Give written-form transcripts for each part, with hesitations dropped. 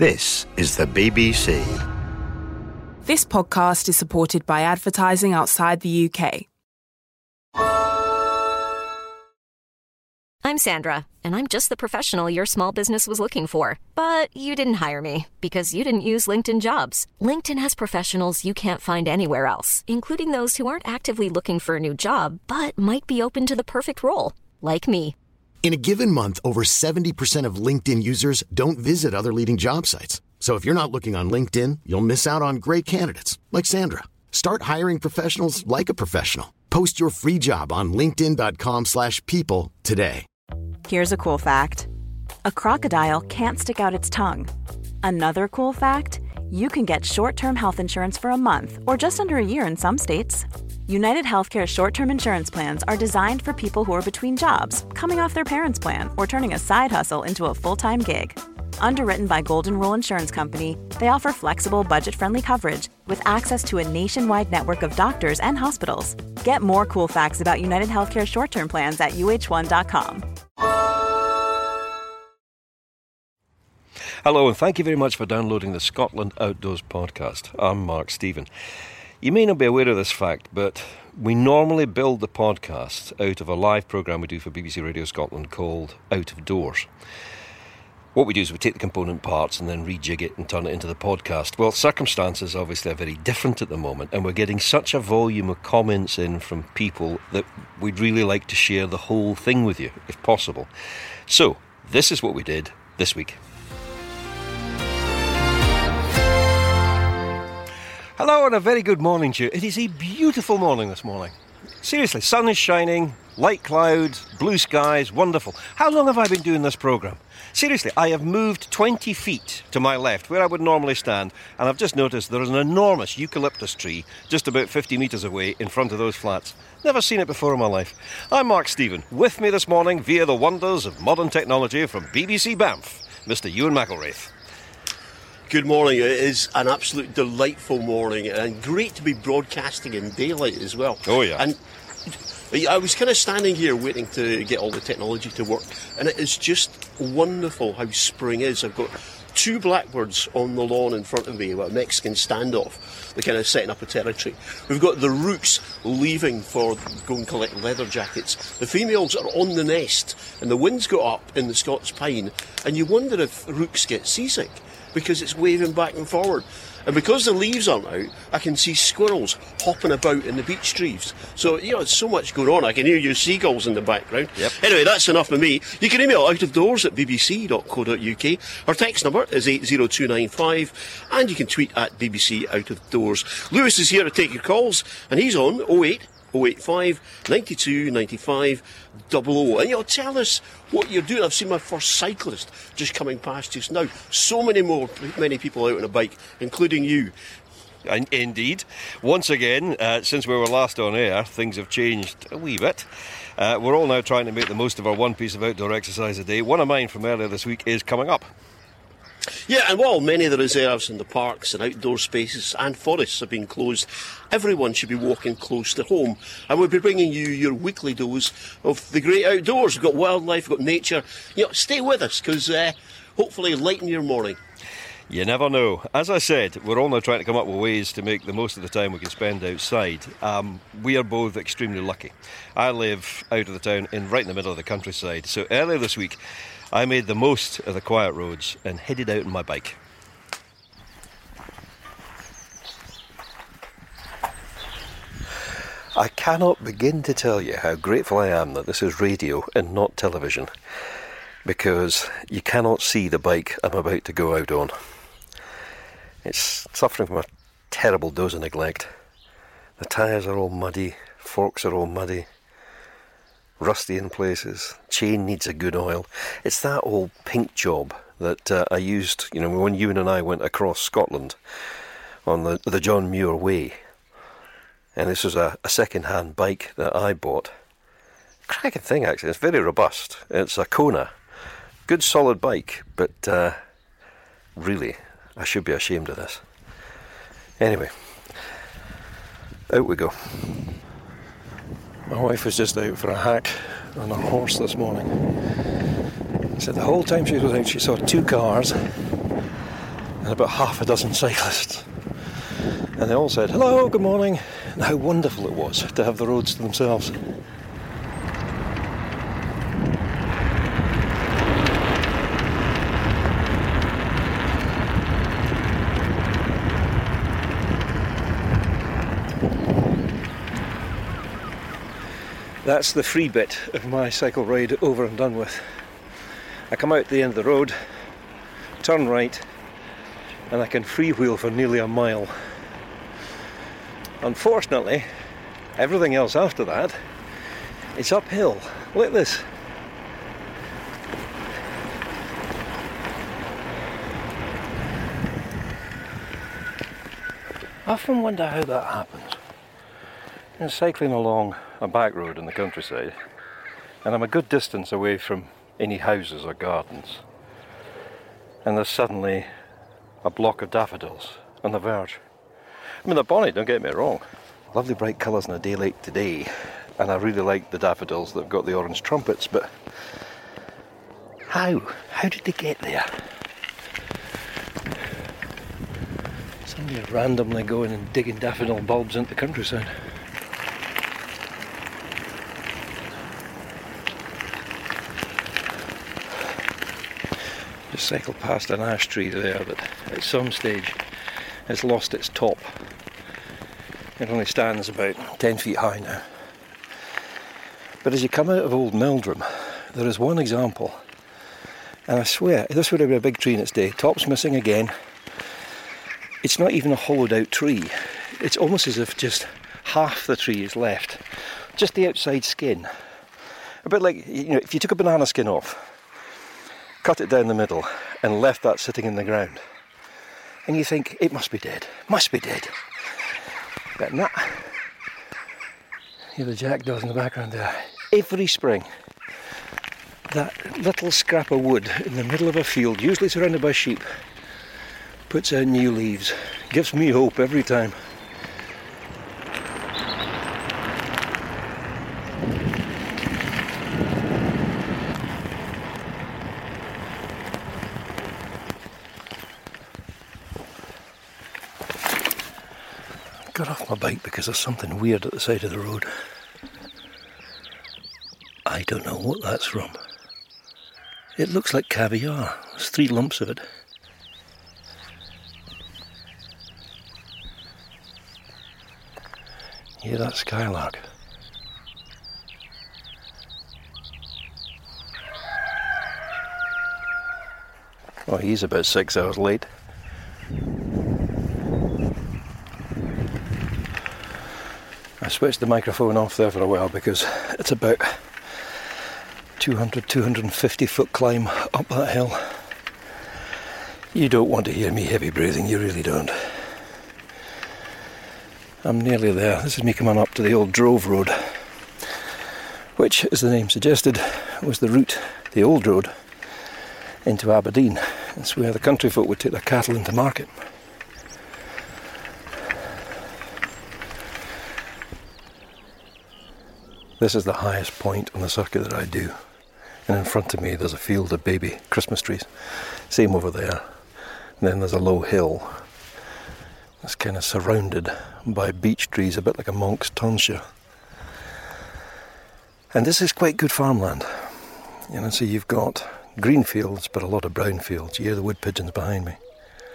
This is the BBC. This podcast is supported by advertising outside the UK. I'm Sandra, and I'm just the professional your small business was looking for. But you didn't hire me because you didn't use LinkedIn Jobs. LinkedIn has professionals you can't find anywhere else, including those who aren't actively looking for a new job, but might be open to the perfect role, like me. In a given month, over 70% of LinkedIn users don't visit other leading job sites. So if you're not looking on LinkedIn, you'll miss out on great candidates like Sandra. Start hiring professionals like a professional. Post your free job on linkedin.com/people today. Here's a cool fact. A crocodile can't stick out its tongue. Another cool fact, you can get short-term health insurance for a month or just under a year in some states. United Healthcare short-term insurance plans are designed for people who are between jobs, coming off their parents' plan, or turning a side hustle into a full-time gig. Underwritten by Golden Rule Insurance Company, they offer flexible, budget-friendly coverage with access to a nationwide network of doctors and hospitals. Get more cool facts about United Healthcare short-term plans at uh1.com. Hello, and thank you very much for downloading the Scotland Outdoors podcast. I'm Mark Stephen. You may not be aware of this fact, but we normally build the podcast out of a live programme we do for BBC Radio Scotland called Out of Doors. What we do is we take the component parts and then rejig it and turn it into the podcast. Well, circumstances obviously are very different at the moment, and we're getting such a volume of comments in from people that we'd really like to share the whole thing with you, if possible. So, this is what we did this week. Hello and a very good morning to you. It is a beautiful morning this morning. Seriously, sun is shining, light clouds, blue skies, wonderful. How long have I been doing this programme? Seriously, I have moved 20 feet to my left, where I would normally stand, and I've just noticed there is an enormous eucalyptus tree just about 50 metres away in front of those flats. Never seen it before in my life. I'm Mark Stephen. With me this morning, via the wonders of modern technology from BBC Banff, Mr. Ewan McElraith. Good morning. It is an absolute delightful morning and great to be broadcasting in daylight as well. Oh, yeah. And I was kind of standing here waiting to get all the technology to work, and it is just wonderful how spring is. I've got two blackbirds on the lawn in front of me, a Mexican standoff. They're kind of setting up a territory. We've got the rooks leaving for go and collect leather jackets. The females are on the nest, and the wind's got up in the Scots pine, and you wonder if rooks get seasick, because it's waving back and forward. And because the leaves aren't out, I can see squirrels hopping about in the beech trees. So, it's so much going on. I can hear your seagulls in the background. Yep. Anyway, that's enough of me. You can email outofdoors@bbc.co.uk. Our text number is 80295, and you can tweet at BBC Out of Doors. Lewis is here to take your calls, and he's on 08085 92 95 00. And tell us what you're doing. I've seen my first cyclist just coming past just now. So many people out on a bike, including you. Indeed. Once again, since we were last on air, things have changed a wee bit. We're all now trying to make the most of our one piece of outdoor exercise a day. One of mine from earlier this week is coming up. Yeah, and while many of the reserves in the parks and outdoor spaces and forests have been closed, everyone should be walking close to home. And we'll be bringing you your weekly dose of the great outdoors. We've got wildlife, we've got nature. Stay with us, because hopefully lighten your morning. You never know. As I said, we're all now trying to come up with ways to make the most of the time we can spend outside. We are both extremely lucky. I live out of the town, right in the middle of the countryside. So earlier this week, I made the most of the quiet roads and headed out on my bike. I cannot begin to tell you how grateful I am that this is radio and not television, because you cannot see the bike I'm about to go out on. It's suffering from a terrible dose of neglect. The tyres are all muddy, forks are all muddy, rusty in places, chain needs a good oil. It's that old pink job that I used, when Ewan and I went across Scotland on the John Muir Way. And this was a second-hand bike that I bought. Cracking thing, actually. It's very robust. It's a Kona. Good solid bike, but really, I should be ashamed of this. Anyway, out we go. My wife was just out for a hack on her horse this morning. So the whole time she was out, she saw two cars and about half a dozen cyclists. And they all said, "Hello, good morning," and how wonderful it was to have the roads to themselves. That's the free bit of my cycle ride over and done with. I come out the end of the road, turn right, and I can freewheel for nearly a mile. Unfortunately, everything else after that, it's uphill. Look at this. I often wonder how that happens. I'm cycling along a back road in the countryside, and I'm a good distance away from any houses or gardens, and there's suddenly a block of daffodils on the verge. I mean, they're bonny, don't get me wrong. Lovely bright colours in a day like today, and I really like the daffodils that have got the orange trumpets, but how? How did they get there? Somebody randomly going and digging daffodil bulbs into the countryside. Just cycled past an ash tree there that at some stage has lost its top. It only stands about 10 feet high now. But as you come out of Old Meldrum, there is one example, and I swear this would have been a big tree in its day. Top's missing again. It's not even a hollowed out tree. It's almost as if just half the tree is left, just the outside skin. A bit like, if you took a banana skin off, cut it down the middle and left that sitting in the ground, and you think, it must be dead, but nah. Hear the jackdaws in the background there. Every spring, that little scrap of wood in the middle of a field, usually surrounded by sheep, puts out new leaves. Gives me hope every time. Got off my bike because there's something weird at the side of the road. I don't know what that's from. It looks like caviar. There's 3 lumps of it. Hear that skylark? Oh, he's about 6 hours late. I switched the microphone off there for a while because it's about 250 foot climb up that hill. You don't want to hear me heavy breathing, you really don't. I'm nearly there. This is me coming up to the old Drove Road, which, as the name suggested, was the route, the old road, into Aberdeen. It's where the country folk would take their cattle into market. This is the highest point on the circuit that I do, and in front of me there's a field of baby Christmas trees. Same over there. And then there's a low hill. It's kind of surrounded by beech trees, a bit like a monk's tonsure. And this is quite good farmland. So you've got green fields, but a lot of brown fields. You hear the wood pigeons behind me.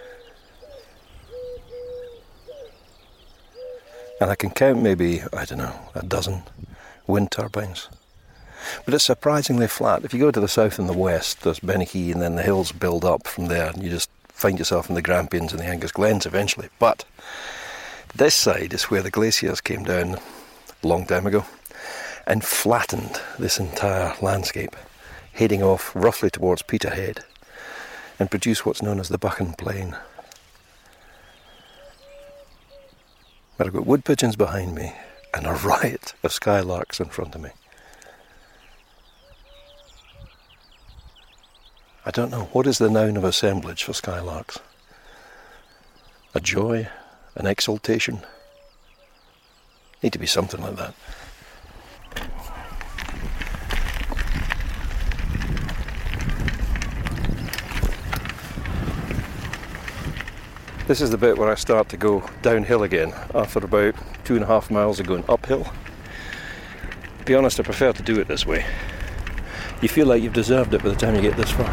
And I can count maybe, I don't know, a dozen wind turbines. But it's surprisingly flat. If you go to the south and the west, there's Benachie, and then the hills build up from there, and you just find yourself in the Grampians and the Angus Glens eventually. But this side is where the glaciers came down a long time ago and flattened this entire landscape, heading off roughly towards Peterhead, and produce what's known as the Buchan Plain. But I've got wood pigeons behind me and a riot of skylarks in front of me. I don't know, what is the noun of assemblage for skylarks? A joy? An exultation? Need to be something like that. This is the bit where I start to go downhill again after about 2.5 miles of going uphill. To be honest, I prefer to do it this way. You feel like you've deserved it by the time you get this far.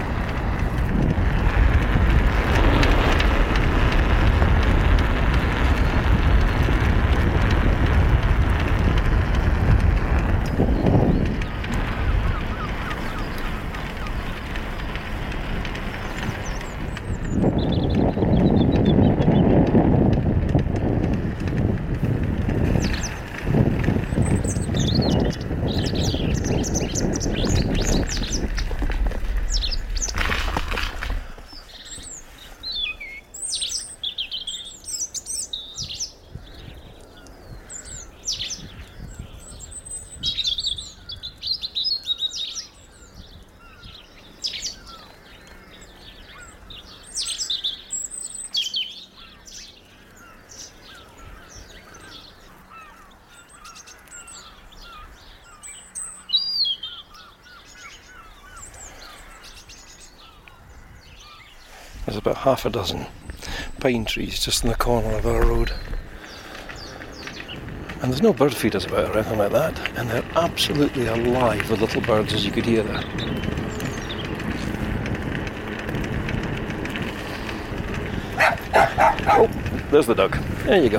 There's about half a dozen pine trees just in the corner of our road. And there's no bird feeders about or anything like that. And they're absolutely alive with little birds, as you could hear there. Oh, there's the duck. There you go.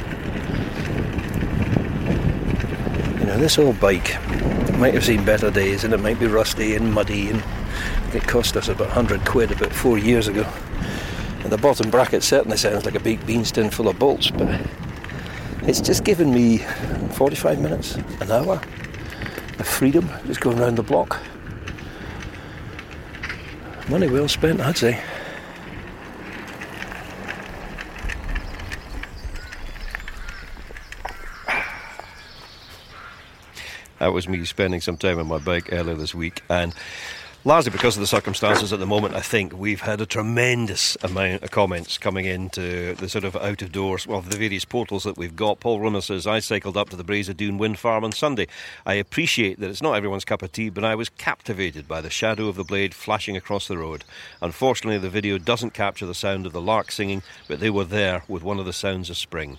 You know, this old bike might have seen better days, and it might be rusty and muddy, and it cost us about 100 quid about 4 years ago. And the bottom bracket certainly sounds like a baked beans tin full of bolts, but it's just given me 45 minutes, an hour of freedom, just going around the block. Money well spent, I'd say. That was me spending some time on my bike earlier this week, and largely because of the circumstances at the moment, I think we've had a tremendous amount of comments coming into the sort of out of doors, well, the various portals that we've got. Paul Rimmer says, I cycled up to the Braes of Doon wind farm on Sunday. I appreciate that it's not everyone's cup of tea, but I was captivated by the shadow of the blade flashing across the road. Unfortunately, the video doesn't capture the sound of the lark singing, but they were there with one of the sounds of spring.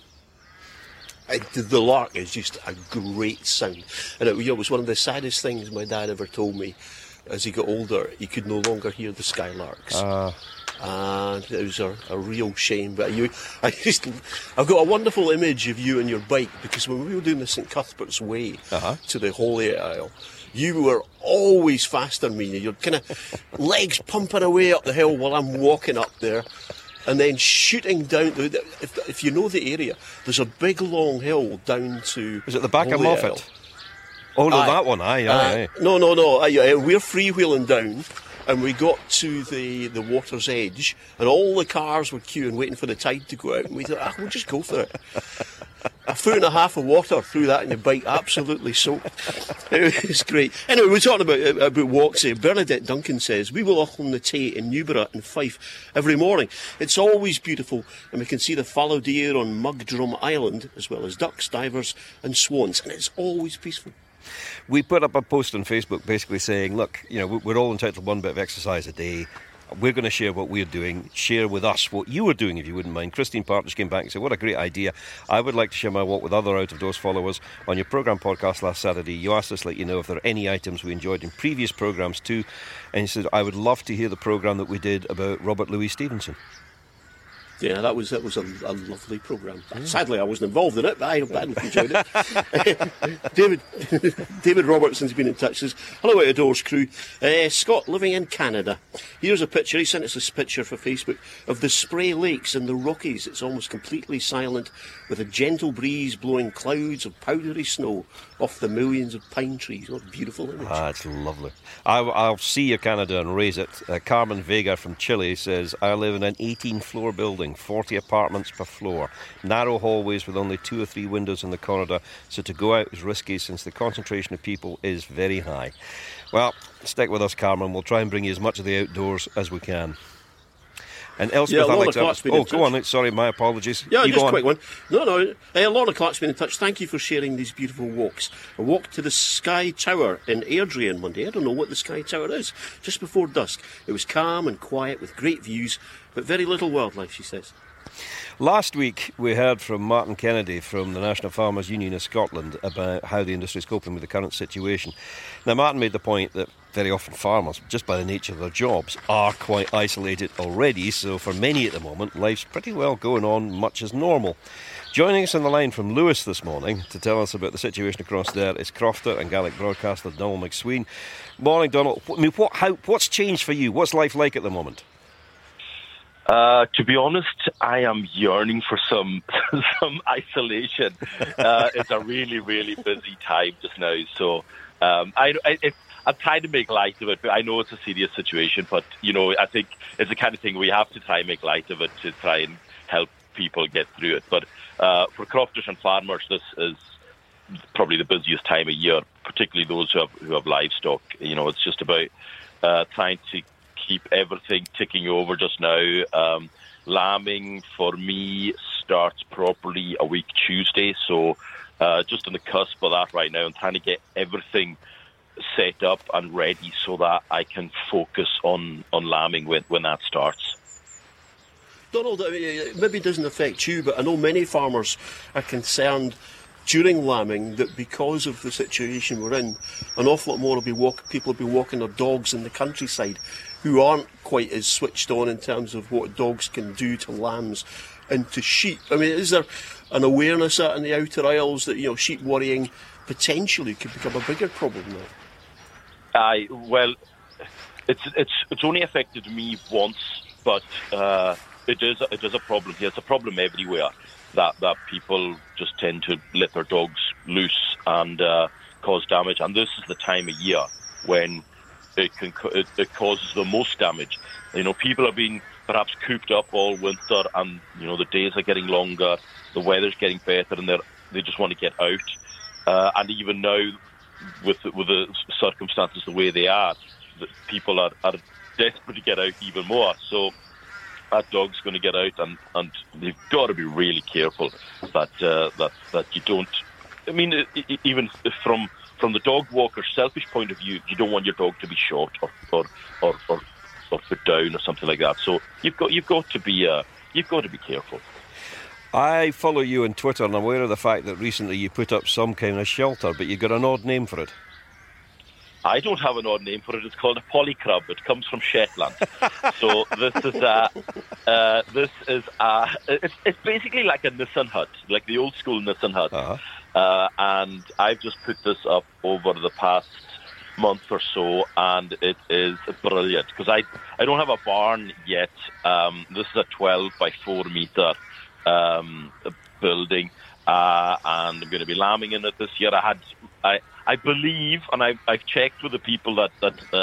The lark is just a great sound, and it was one of the saddest things my dad ever told me. As he got older, he could no longer hear the skylarks, and it was a real shame. But I've got a wonderful image of you and your bike, because when we were doing the St Cuthbert's Way to the Holy Isle, you were always faster than me. Your kind of legs pumping away up the hill while I'm walking up there. And then shooting down, if you know the area, there's a big long hill down to... Is it the back of Moffat? Isle. Oh, no, that one, aye. No. We're freewheeling down, and we got to the water's edge, and all the cars were queuing, waiting for the tide to go out, and we thought, we'll just go for it. 1.5 foot of water through that in your bike, absolutely soaked. It was great. Anyway, we're talking about walks here. Bernadette Duncan says, we will walk on the Tay in Newborough and Fife every morning. It's always beautiful, and we can see the fallow deer on Mugdrum Island, as well as ducks, divers and swans, and it's always peaceful. We put up a post on Facebook basically saying, look, you know, we're all entitled to one bit of exercise a day. We're going to share what we're doing. Share with us what you are doing, if you wouldn't mind. Christine Partridge came back and said, what a great idea. I would like to share my walk with other out-of-doors followers. On your programme podcast last Saturday, you asked us to let you know if there are any items we enjoyed in previous programmes too. And he said, I would love to hear the programme that we did about Robert Louis Stevenson. Yeah, that was a lovely programme. Sadly, I wasn't involved in it, but I enjoyed it. David Robertson's been in touch. Says, hello, Out of Doors crew. Scott, living in Canada. Here's a picture. He sent us this picture for Facebook of the Spray Lakes in the Rockies. It's almost completely silent, with a gentle breeze blowing clouds of powdery snow off the millions of pine trees. What a beautiful image. It's lovely. I'll see you, Canada, and raise it. Carmen Vega from Chile says, I live in an 18-floor building. 40 apartments per floor, narrow hallways with only 2 or 3 windows in the corridor, so to go out is risky since the concentration of people is very high. Well, stick with us, Carmen. We'll try and bring you as much of the outdoors as we can. And Elspeth Alexander... Go on. Sorry, my apologies. Yeah, just a quick one. No. Lorna Clark's been in touch. Thank you for sharing these beautiful walks. A walk to the Sky Tower in Airdrie on Monday. I don't know what the Sky Tower is. Just before dusk. It was calm and quiet with great views, but very little wildlife, she says. Last week we heard from Martin Kennedy from the National Farmers Union of Scotland about how the industry is coping with the current situation. Now, Martin made the point that very often farmers, just by the nature of their jobs, are quite isolated already, so for many at the moment, life's pretty well going on much as normal. Joining us on the line from Lewis this morning to tell us about the situation across there is crofter and Gaelic broadcaster Donald McSween. Morning, Donald. I mean, what's changed for you? What's life like at the moment? To be honest, I am yearning for some isolation. It's a really, really busy time just now, so I'm trying to make light of it. But I know it's a serious situation, but I think it's the kind of thing we have to try and make light of it to try and help people get through it. But for crofters and farmers, this is probably the busiest time of year, particularly those who have livestock. It's just about trying to keep everything ticking over just now. Lambing for me starts properly a week Tuesday, so just on the cusp of that right now, and trying to get everything set up and ready so that I can focus on lambing when that starts. Donald, it maybe doesn't affect you, but I know many farmers are concerned during lambing that because of the situation we're in, an awful lot more people will be walking their dogs in the countryside who aren't quite as switched on in terms of what dogs can do to lambs and to sheep. I mean, is there an awareness out in the outer isles that sheep worrying potentially could become a bigger problem now? Well, it's only affected me once, but it is a problem here. It's a problem everywhere that people just tend to let their dogs loose and cause damage. And this is the time of year when it causes the most damage. People have been perhaps cooped up all winter, and the days are getting longer, the weather's getting better, and they just want to get out. And even now, with the circumstances the way they are, people are desperate to get out even more. So that dog's going to get out, and they've got to be really careful that you don't. I mean, even from the dog walker's selfish point of view, you don't want your dog to be shot or put down or something like that. So you've got to be careful. I follow you on Twitter, and I'm aware of the fact that recently you put up some kind of shelter, but you've got an odd name for it. I don't have an odd name for it. It's called a polycrub. It comes from Shetland. So it's basically like a Nissan hut, like the old school Nissan hut. Uh-huh. And I've just put this up over the past month or so, and it is brilliant because I don't have a barn yet. This is a 12 by 4 meter building, and I'm going to be lambing in it this year. I believe, and I've checked with the people that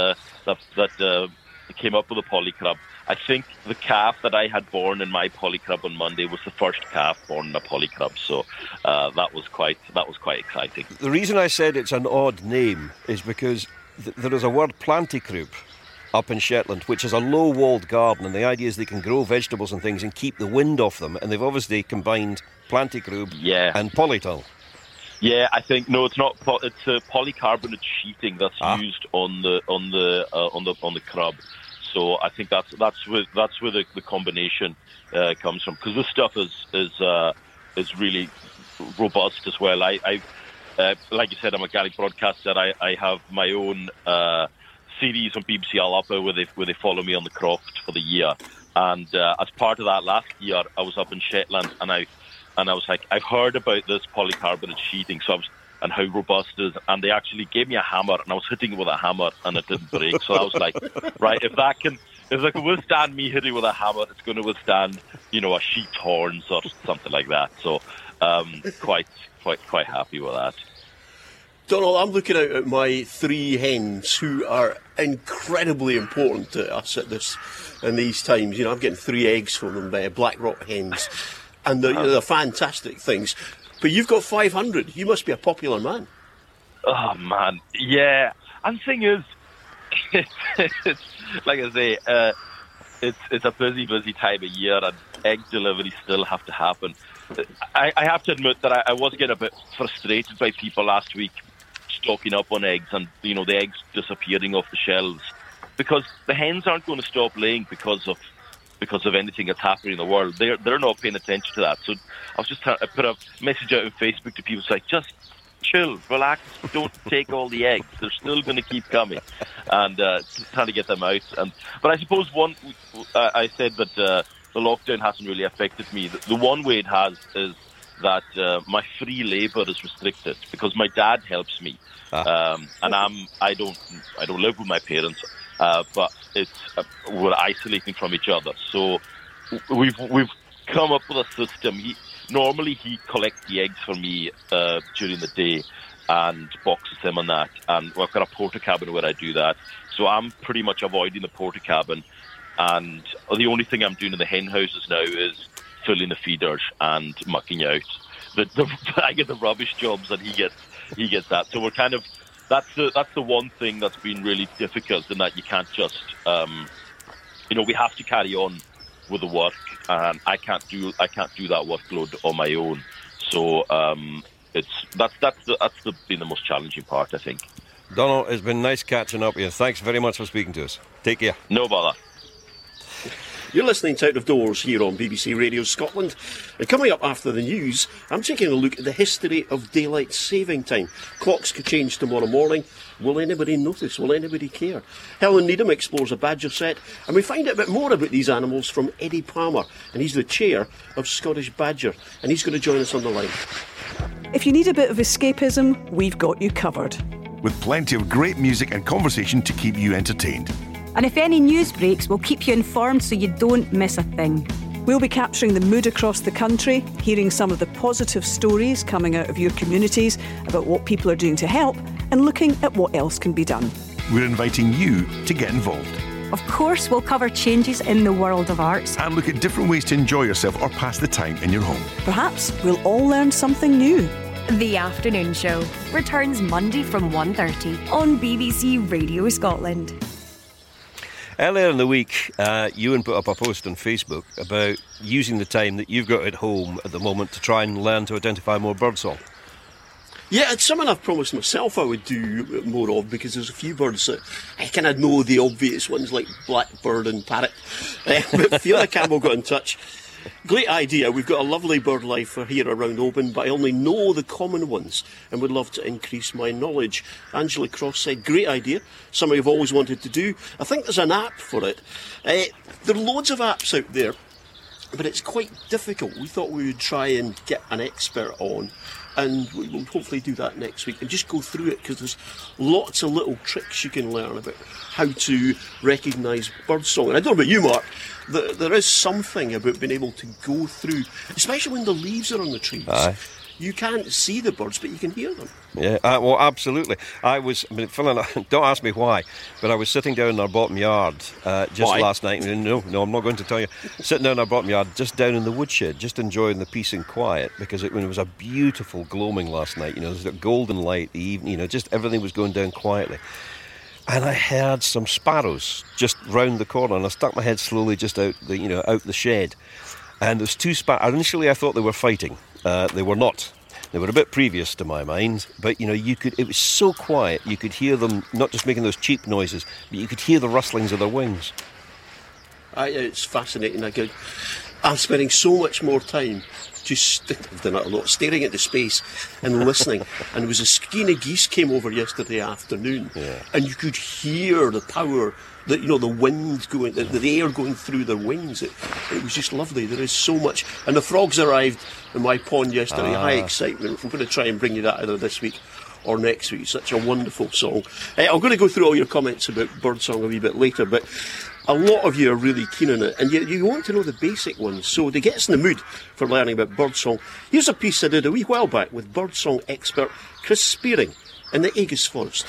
came up with the polycrub. I think the calf that I had born in my polycrub on Monday was the first calf born in a polycrub. So that was quite exciting. The reason I said it's an odd name is because there is a word planticrub up in Shetland, which is a low-walled garden, and the idea is they can grow vegetables and things and keep the wind off them, and they've obviously combined planticrub and polytunnel. Yeah, I think no, it's not. It's a polycarbonate sheeting that's used on the crub. So I think that's where the combination comes from, because this stuff is really robust as well. I like you said, I'm a Gaelic broadcaster. I have my own series on BBC Alapa where they follow me on the croft for the year, and as part of that last year, I was up in Shetland, and I was like, I've heard about this polycarbonate sheeting, and how robust it is, and they actually gave me a hammer, and I was hitting it with a hammer, and it didn't break. So I was like, right, if it can withstand me hitting with a hammer, it's going to withstand, a sheep's horns or something like that. So quite happy with that. Donald, I'm looking out at my 3 hens who are incredibly important to us in these times. I'm getting 3 eggs from them, Blackrock hens, and they're fantastic things. But you've got 500. You must be a popular man. Oh, man. Yeah. And the thing is, it's like I say, it's a busy time of year, and egg deliveries still have to happen. I have to admit that I was getting a bit frustrated by people last week stocking up on eggs, and the eggs disappearing off the shelves, because the hens aren't going to stop laying because of because of anything that's happening in the world. They're not paying attention to that. So I was just trying to put a message out on Facebook to people, like, just chill, relax, don't take all the eggs. They're still going to keep coming, and trying to get them out. But I suppose I said that the lockdown hasn't really affected me. The one way it has is that my free labour is restricted because my dad helps me, and I don't live with my parents, but we're isolating from each other. So we've come up with a system. Normally he collects the eggs for me during the day and boxes them and that. And I've got a porta cabin where I do that. So I'm pretty much avoiding the porta cabin. And the only thing I'm doing in the hen houses now is filling the feeders and mucking out. I get the rubbish jobs and he gets that. So we're kind of, that's the one thing that's been really difficult, in that you can't just, we have to carry on with the work, and I can't do that workload on my own. So that's been the most challenging part, I think. Donald, it's been nice catching up with you. Thanks very much for speaking to us. Take care. No bother. You're listening to Out of Doors here on BBC Radio Scotland. And coming up after the news, I'm taking a look at the history of daylight saving time. Clocks could change tomorrow morning. Will anybody notice? Will anybody care? Helen Needham explores a badger set, and we find out a bit more about these animals from Eddie Palmer, and he's the chair of Scottish Badger, and he's going to join us on the line. If you need a bit of escapism, we've got you covered. With plenty of great music and conversation to keep you entertained. And if any news breaks, we'll keep you informed so you don't miss a thing. We'll be capturing the mood across the country, hearing some of the positive stories coming out of your communities about what people are doing to help, and looking at what else can be done. We're inviting you to get involved. Of course, we'll cover changes in the world of arts. And look at different ways to enjoy yourself or pass the time in your home. Perhaps we'll all learn something new. The Afternoon Show returns Monday from 1:30 on BBC Radio Scotland. Earlier in the week, Ewan put up a post on Facebook about using the time that you've got at home at the moment to try and learn to identify more birdsong. Yeah, it's something I've promised myself I would do more of, because there's a few birds that I kind of know the obvious ones, like blackbird and parrot. But Fiona Campbell got in touch. Great idea. We've got a lovely bird life here around Oban, but I only know the common ones and would love to increase my knowledge. Angela Cross said, great idea, something I've always wanted to do. I think there's an app for it. There are loads of apps out there, but it's quite difficult. We thought we would try and get an expert on, and we will hopefully do that next week and just go through it, because there's lots of little tricks you can learn about how to recognise birdsong. And I don't know about you, Mark, there is something about being able to go through, especially when the leaves are on the trees. Aye. You can't see the birds, but you can hear them. Yeah, well, absolutely. Don't ask me why, but I was sitting down in our bottom yard last night. No, I'm not going to tell you. Sitting down in our bottom yard, just down in the woodshed, just enjoying the peace and quiet, because it was a beautiful gloaming last night. There was a golden light, the evening, just everything was going down quietly. And I heard some sparrows just round the corner, and I stuck my head slowly just out the shed. And there's two sparrows. Initially, I thought they were fighting. They were not. They were a bit previous to my mind, but it was so quiet, you could hear them not just making those cheap noises, but you could hear the rustlings of their wings. It's fascinating. I'm spending so much more time I've done that a lot, staring at the space and listening. And there was a skein of geese came over yesterday afternoon, and you could hear the power, the wind going, the air going through their wings. It was just lovely. There is so much. And the frogs arrived in my pond yesterday. High excitement. I'm going to try and bring you that either this week or next week. Such a wonderful song. I'm going to go through all your comments about birdsong a wee bit later, but a lot of you are really keen on it, and you want to know the basic ones. So to get us in the mood for learning about birdsong, here's a piece I did a wee while back with birdsong expert Chris Spearing in the Aegis Forest.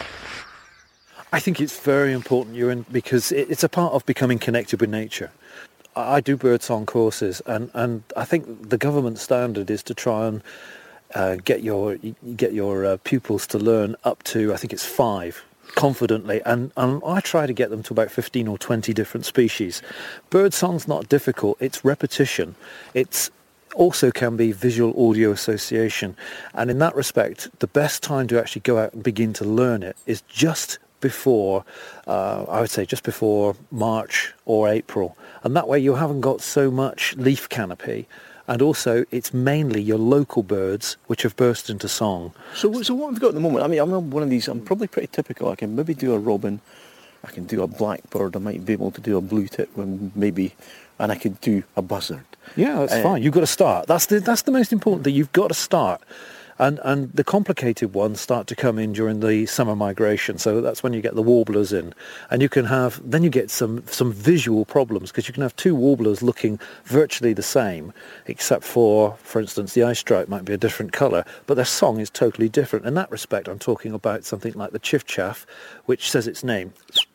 I think it's very important, Ewan, because it's a part of becoming connected with nature. I do birdsong courses, and I think the government standard is to try and get your pupils to learn up to, I think it's 5. Confidently, and I try to get them to about 15 or 20 different species. Birdsong's not difficult, it's repetition. It's also can be visual audio association, and in that respect the best time to actually go out and begin to learn it is just before, I would say just before March or April. And that way you haven't got so much leaf canopy. And also, it's mainly your local birds which have burst into song. So what have we got at the moment? I mean, I'm one of these, I'm probably pretty typical. I can maybe do a robin, I can do a blackbird, I might be able to do a blue tit, maybe, and I could do a buzzard. Yeah, that's fine. You've got to start. That's the most important thing. You've got to start. And the complicated ones start to come in during the summer migration. So that's when you get the warblers in. And you can have, then you get some visual problems, because you can have two warblers looking virtually the same, except for instance, the eye stripe might be a different colour, but their song is totally different. In that respect, I'm talking about something like the chiffchaff, which says its name.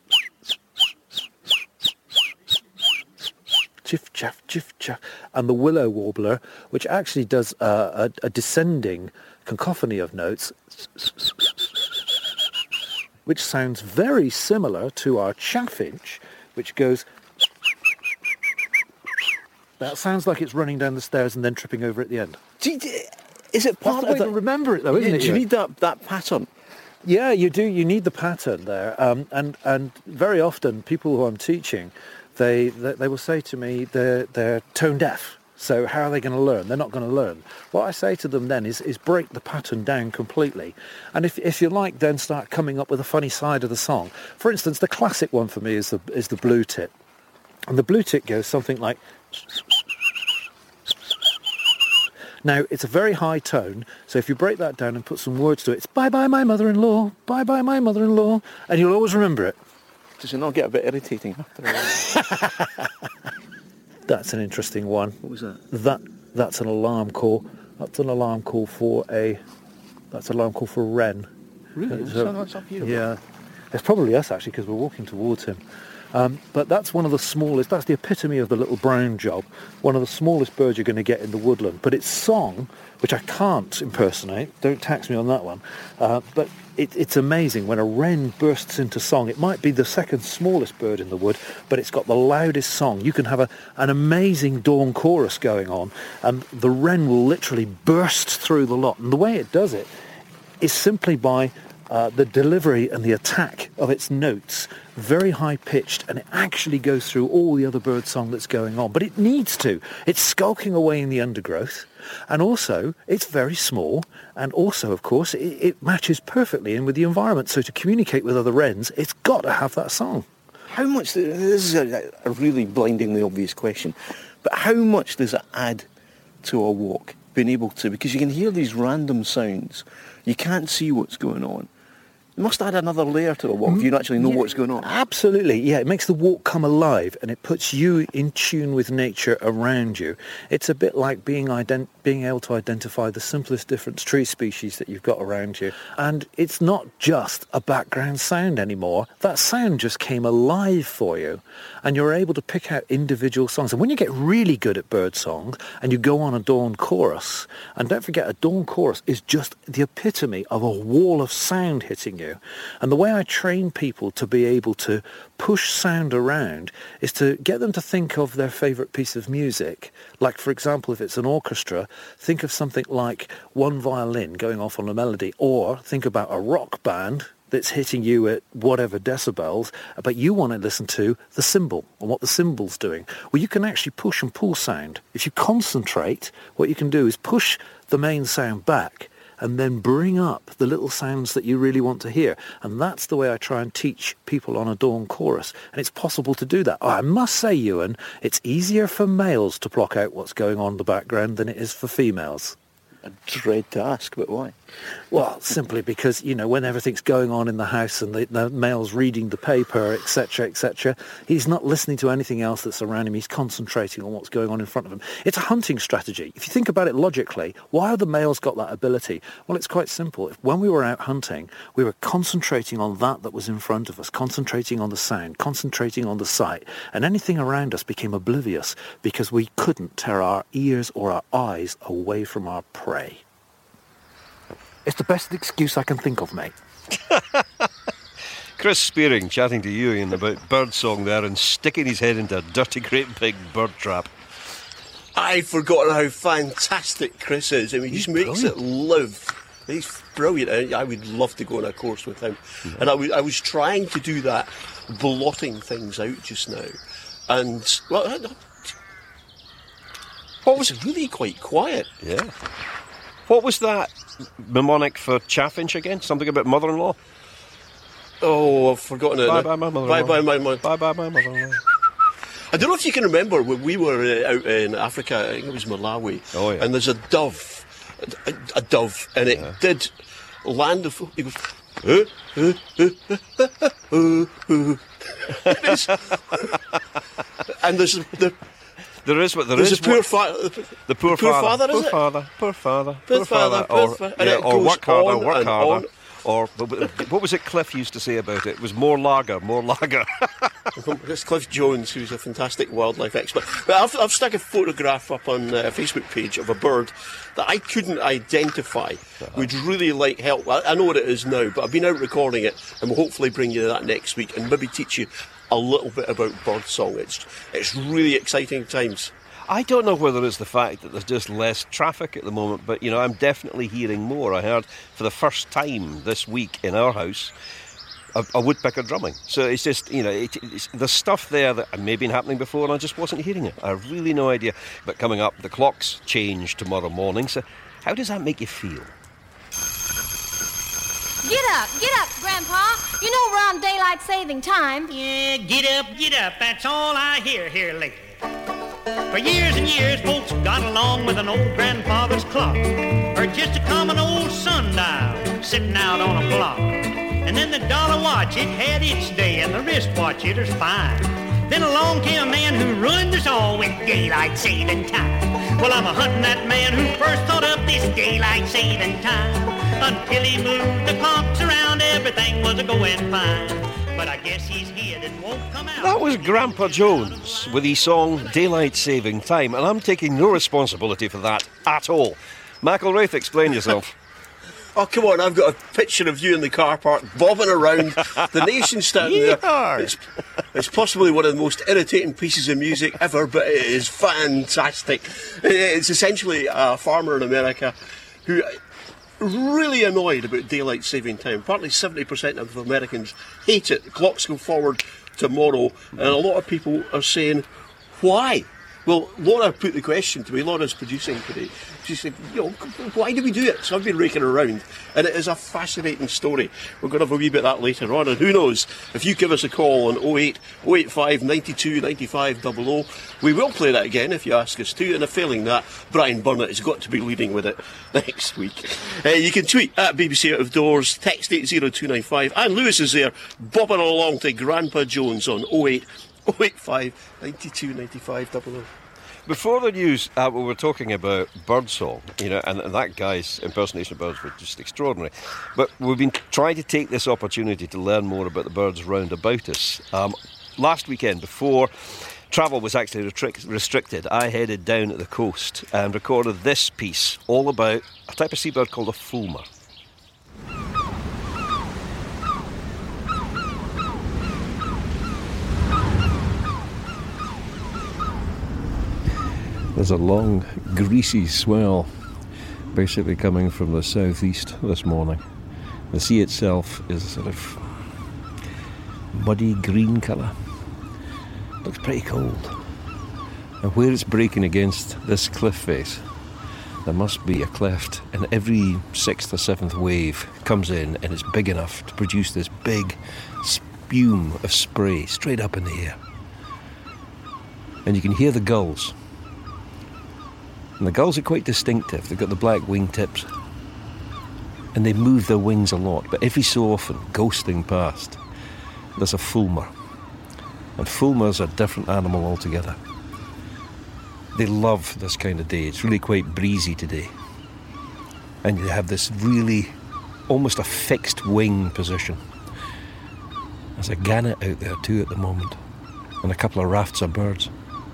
Chiff chaff, chiff chaff, and the willow warbler, which actually does a descending cacophony of notes, which sounds very similar to our chaffinch, which goes. That sounds like it's running down the stairs and then tripping over at the end. Is it part of that? Remember it though, isn't it? Do you need that pattern? Yeah, you do. You need the pattern there, and very often people who I'm teaching, they will say to me they're tone deaf. So how are they going to learn? They're not going to learn. What I say to them then is break the pattern down completely. And if you like, then start coming up with a funny side of the song. For instance, the classic one for me is the blue tit. And the blue tit goes something like. Now, it's a very high tone, so if you break that down and put some words to it, it's bye-bye my mother-in-law, bye-bye my mother-in-law, and you'll always remember it. Does it not get a bit irritating after a while? That's an interesting one. What was that? That's an alarm call. That's an alarm call for a wren. Really? So that's up here. Yeah. It's probably us, actually, because we're walking towards him. But that's one of the smallest, that's the epitome of the little brown job, one of the smallest birds you're going to get in the woodland. But its song, which I can't impersonate, don't tax me on that one, but it's amazing when a wren bursts into song. It might be the second smallest bird in the wood, but it's got the loudest song. You can have an amazing dawn chorus going on, and the wren will literally burst through the lot. And the way it does it is simply by the delivery and the attack of its notes, very high-pitched, and it actually goes through all the other bird song that's going on. But it needs to. It's skulking away in the undergrowth, and also it's very small, and also, of course, it matches perfectly in with the environment. So to communicate with other wrens, it's got to have that song. How much, this is a really blindingly obvious question, but how much does it add to a walk, being able to, because you can hear these random sounds, you can't see what's going on. It must add another layer to the walk if you actually know what's going on. Absolutely, yeah. It makes the walk come alive, and it puts you in tune with nature around you. It's a bit like being able to identify the simplest different tree species that you've got around you. And it's not just a background sound anymore. That sound just came alive for you, and you're able to pick out individual songs. And when you get really good at bird song, and you go on a dawn chorus, and don't forget, a dawn chorus is just the epitome of a wall of sound hitting you. And the way I train people to be able to push sound around is to get them to think of their favourite piece of music. Like, for example, if it's an orchestra, think of something like one violin going off on a melody, or think about a rock band that's hitting you at whatever decibels, but you want to listen to the cymbal and what the cymbal's doing. Well, you can actually push and pull sound. If you concentrate, what you can do is push the main sound back and then bring up the little sounds that you really want to hear. And that's the way I try and teach people on a dawn chorus. And it's possible to do that. Oh, I must say, Ewan, it's easier for males to block out what's going on in the background than it is for females. I dread to ask, but why? Well, simply because, when everything's going on in the house and the male's reading the paper, etc., he's not listening to anything else that's around him. He's concentrating on what's going on in front of him. It's a hunting strategy. If you think about it logically, why have the males got that ability? Well, it's quite simple. When we were out hunting, we were concentrating on that was in front of us, concentrating on the sound, concentrating on the sight, and anything around us became oblivious because we couldn't tear our ears or our eyes away from our prey. It's the best excuse I can think of, mate. Chris Spearing chatting to you, Ian, about birdsong there and sticking his head into a dirty great big bird trap. I'd forgotten how fantastic Chris is. I mean, he just makes it live He's brilliant. I would love to go on a course with him. And I was trying to do that, blotting things out just now. And, well, what was really quite quiet. Yeah. What was that mnemonic for Chaffinch again? Something about mother-in-law? Oh, I've forgotten it. Bye-bye, my mother-in-law. Bye-bye, my mother. Bye-bye, my mother-in-law. I don't know if you can remember when we were out in Africa, I think it was Malawi. Oh, yeah. And there's a dove, and it did land it goes, and there's the... There is the poor father. The poor father, is it? Poor father. Or work harder, work harder. Or what was it Cliff used to say about it? It was more lager. It's Cliff Jones, who's a fantastic wildlife expert. But I've stuck a photograph up on a Facebook page of a bird that I couldn't identify. Would really like help. I know what it is now, but I've been out recording it, and we'll hopefully bring you that next week and maybe teach you a little bit about birdsong. It's really exciting times. I don't know whether it's the fact that there's just less traffic at the moment, but, I'm definitely hearing more. I heard for the first time this week in our house a woodpecker drumming. So it's just, it's the stuff there that may have been happening before and I just wasn't hearing it. I have really no idea. But coming up, the clocks change tomorrow morning, so how does that make you feel? Get up, Grandpa. You know we're on daylight saving time. Yeah, get up, that's all I hear here lately. For years and years, folks got along with an old grandfather's clock, or just a common old sundial sitting out on a block. And then the dollar watch, it had its day, and the wristwatch, it was fine. Then along came a man who ruined us all with daylight saving time. Well, I'm a-hunting that man who first thought up this daylight saving time. Until he moved the clocks around, everything was a-going fine. But I guess he's here and won't come out. That was Grandpa Jones with his song Daylight Saving Time, and I'm taking no responsibility for that at all. McElwraith, explain yourself. Oh, come on, I've got a picture of you in the car park, bobbing around, the nation standing there. It's possibly one of the most irritating pieces of music ever, but it is fantastic. It's essentially a farmer in America who... really annoyed about daylight saving time. Partly 70% of Americans hate it. The clocks go forward tomorrow, and a lot of people are saying, why? Well, Laura put the question to me. Laura's producing today. She said, why do we do it? So I've been raking around, and it is a fascinating story. We're going to have a wee bit of that later on, and who knows, if you give us a call on 08 085 92 95 00, we will play that again if you ask us to, and if failing that, Brian Burnett has got to be leading with it next week. You can tweet at BBC Out of Doors, text 80295, and Lewis is there, bobbing along to Grandpa Jones on 08 085 92 95 00. Before the news, we were talking about birdsong, and that guy's impersonation of birds was just extraordinary. But we've been trying to take this opportunity to learn more about the birds round about us. Last weekend, before travel was actually restricted, I headed down at the coast and recorded this piece all about a type of seabird called a fulmar. There's a long, greasy swell basically coming from the southeast this morning. The sea itself is a sort of muddy green colour. Looks pretty cold. And where it's breaking against this cliff face, there must be a cleft, and every 6th or 7th wave comes in and it's big enough to produce this big spume of spray straight up in the air. And you can hear the gulls. And the gulls are quite distinctive. They've got the black wingtips. And they move their wings a lot. But every so often, ghosting past, there's a fulmar. And fulmars are a different animal altogether. They love this kind of day. It's really quite breezy today. And you have this really, almost a fixed wing position. There's a gannet out there too at the moment. And a couple of rafts of birds.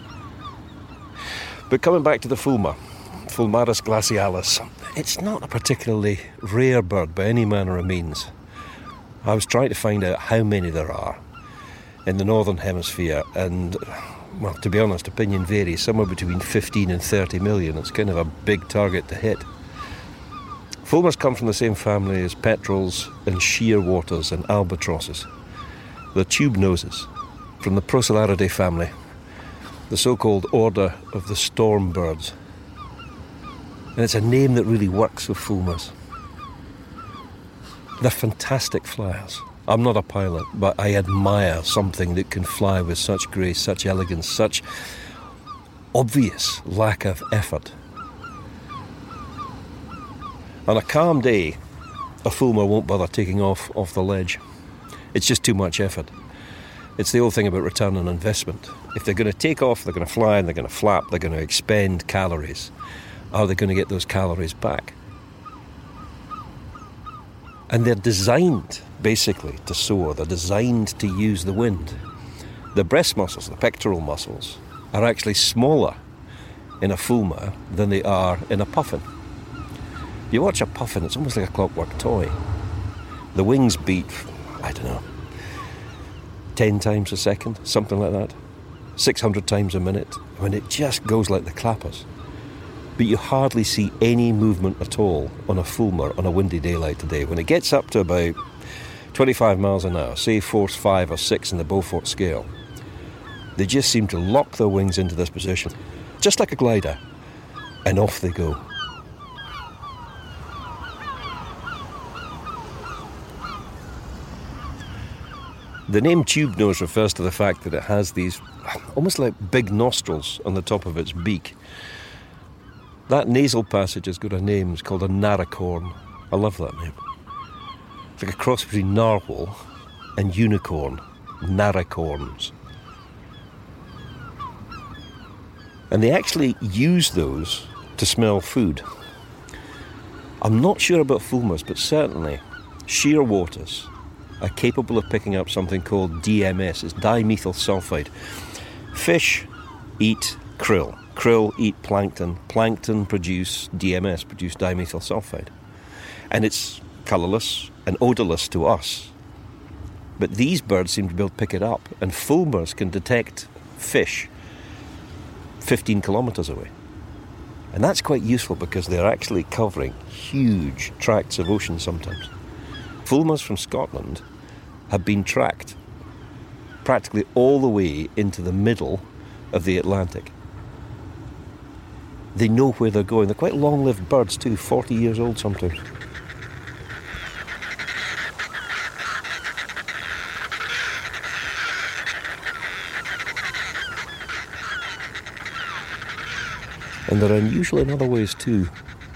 But coming back to the fulmar, Fulmarus glacialis, it's not a particularly rare bird by any manner of means. I was trying to find out how many there are in the northern hemisphere, and, well, to be honest, opinion varies, somewhere between 15 and 30 million. It's kind of a big target to hit. Fulmars come from the same family as petrels and shearwaters and albatrosses. They're tube noses from the Procellaridae family, the so-called order of the storm birds. And it's a name that really works with fulmars. They're fantastic flyers. I'm not a pilot, but I admire something that can fly with such grace, such elegance, such obvious lack of effort. On a calm day, a fulmar won't bother taking off the ledge. It's just too much effort. It's the old thing about return on investment. If they're going to take off, they're going to fly, and they're going to flap, they're going to expend calories. Are they going to get those calories back? And they're designed, basically, to soar. They're designed to use the wind. The breast muscles, the pectoral muscles, are actually smaller in a fulmar than they are in a puffin. You watch a puffin, it's almost like a clockwork toy. The wings beat, 10 times a second, something like that. 600 times a minute. I mean, it just goes like the clappers. But you hardly see any movement at all on a fulmar on a windy day like today. When it gets up to about 25 miles an hour, say force 5 or 6 in the Beaufort scale, they just seem to lock their wings into this position, just like a glider, and off they go. The name tube nose refers to the fact that it has these almost like big nostrils on the top of its beak. That nasal passage has got a name. It's called a naracorn. I love that name. It's like a cross between narwhal and unicorn. Naracorns. And they actually use those to smell food. I'm not sure about fulmars, but certainly shearwaters are capable of picking up something called DMS. It's dimethyl sulfide. Fish eat krill. Krill eat plankton. Plankton produce DMS, produce dimethyl sulfide. And it's colourless and odourless to us. But these birds seem to be able to pick it up. And fulmars can detect fish 15 kilometres away. And that's quite useful because they're actually covering huge tracts of ocean sometimes. Fulmars from Scotland have been tracked practically all the way into the middle of the Atlantic. They know where they're going. They're quite long-lived birds too, 40 years old sometimes. And they're unusual in other ways too.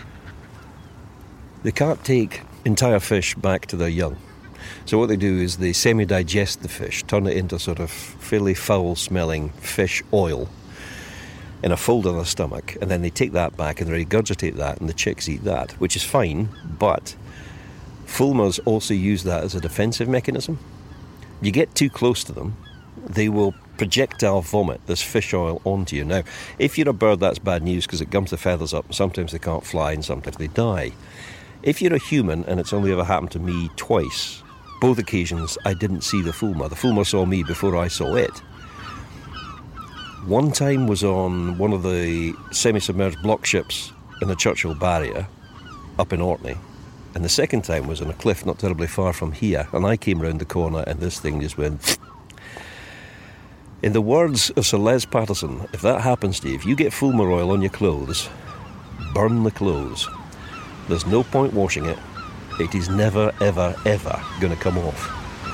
They can't take entire fish back to their young. So what they do is they semi-digest the fish, turn it into sort of fairly foul-smelling fish oil in a fold on their stomach, and then they take that back and they regurgitate that, and the chicks eat that, which is fine, but fulmars also use that as a defensive mechanism. You get too close to them, they will projectile vomit this fish oil onto you. Now, if you're a bird, that's bad news because it gums the feathers up, and sometimes they can't fly and sometimes they die. If you're a human, and it's only ever happened to me twice, both occasions I didn't see the fulmar. The fulmar saw me before I saw it. One time was on one of the semi-submerged block ships in the Churchill Barrier up in Orkney, and the second time was on a cliff not terribly far from here, and I came round the corner and this thing just went... In the words of Sir Les Patterson, if that happens to you, if you get fulmar oil on your clothes, burn the clothes. There's no point washing it. It is never, ever, ever going to come off.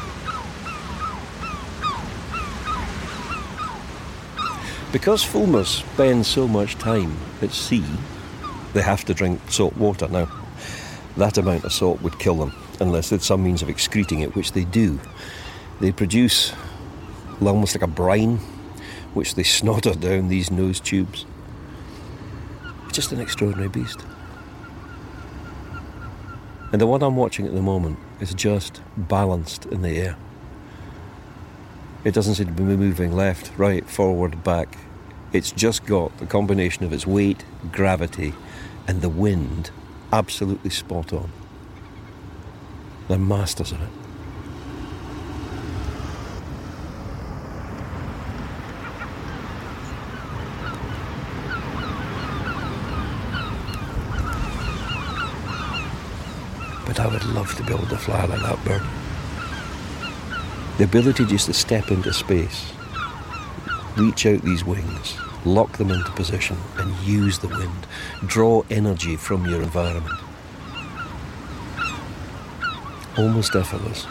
Because fulmars spend so much time at sea, they have to drink salt water. Now, that amount of salt would kill them, unless there's some means of excreting it, which they do. They produce almost like a brine, which they snotter down these nose tubes. It's just an extraordinary beast. And the one I'm watching at the moment is just balanced in the air. It doesn't seem to be moving left, right, forward, back. It's just got the combination of its weight, gravity, and the wind absolutely spot on. They're masters of it. but I would love to be able to fly like that bird. The ability just to step into space, reach out these wings, lock them into position and use the wind, draw energy from your environment. Almost effortless.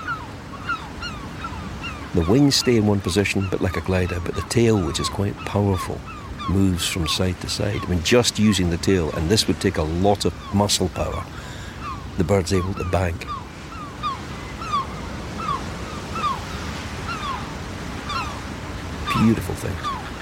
The wings stay in one position, but like a glider, but the tail, which is quite powerful, moves from side to side. I mean, just using the tail, and this would take a lot of muscle power, the bird's able to bank. Beautiful things.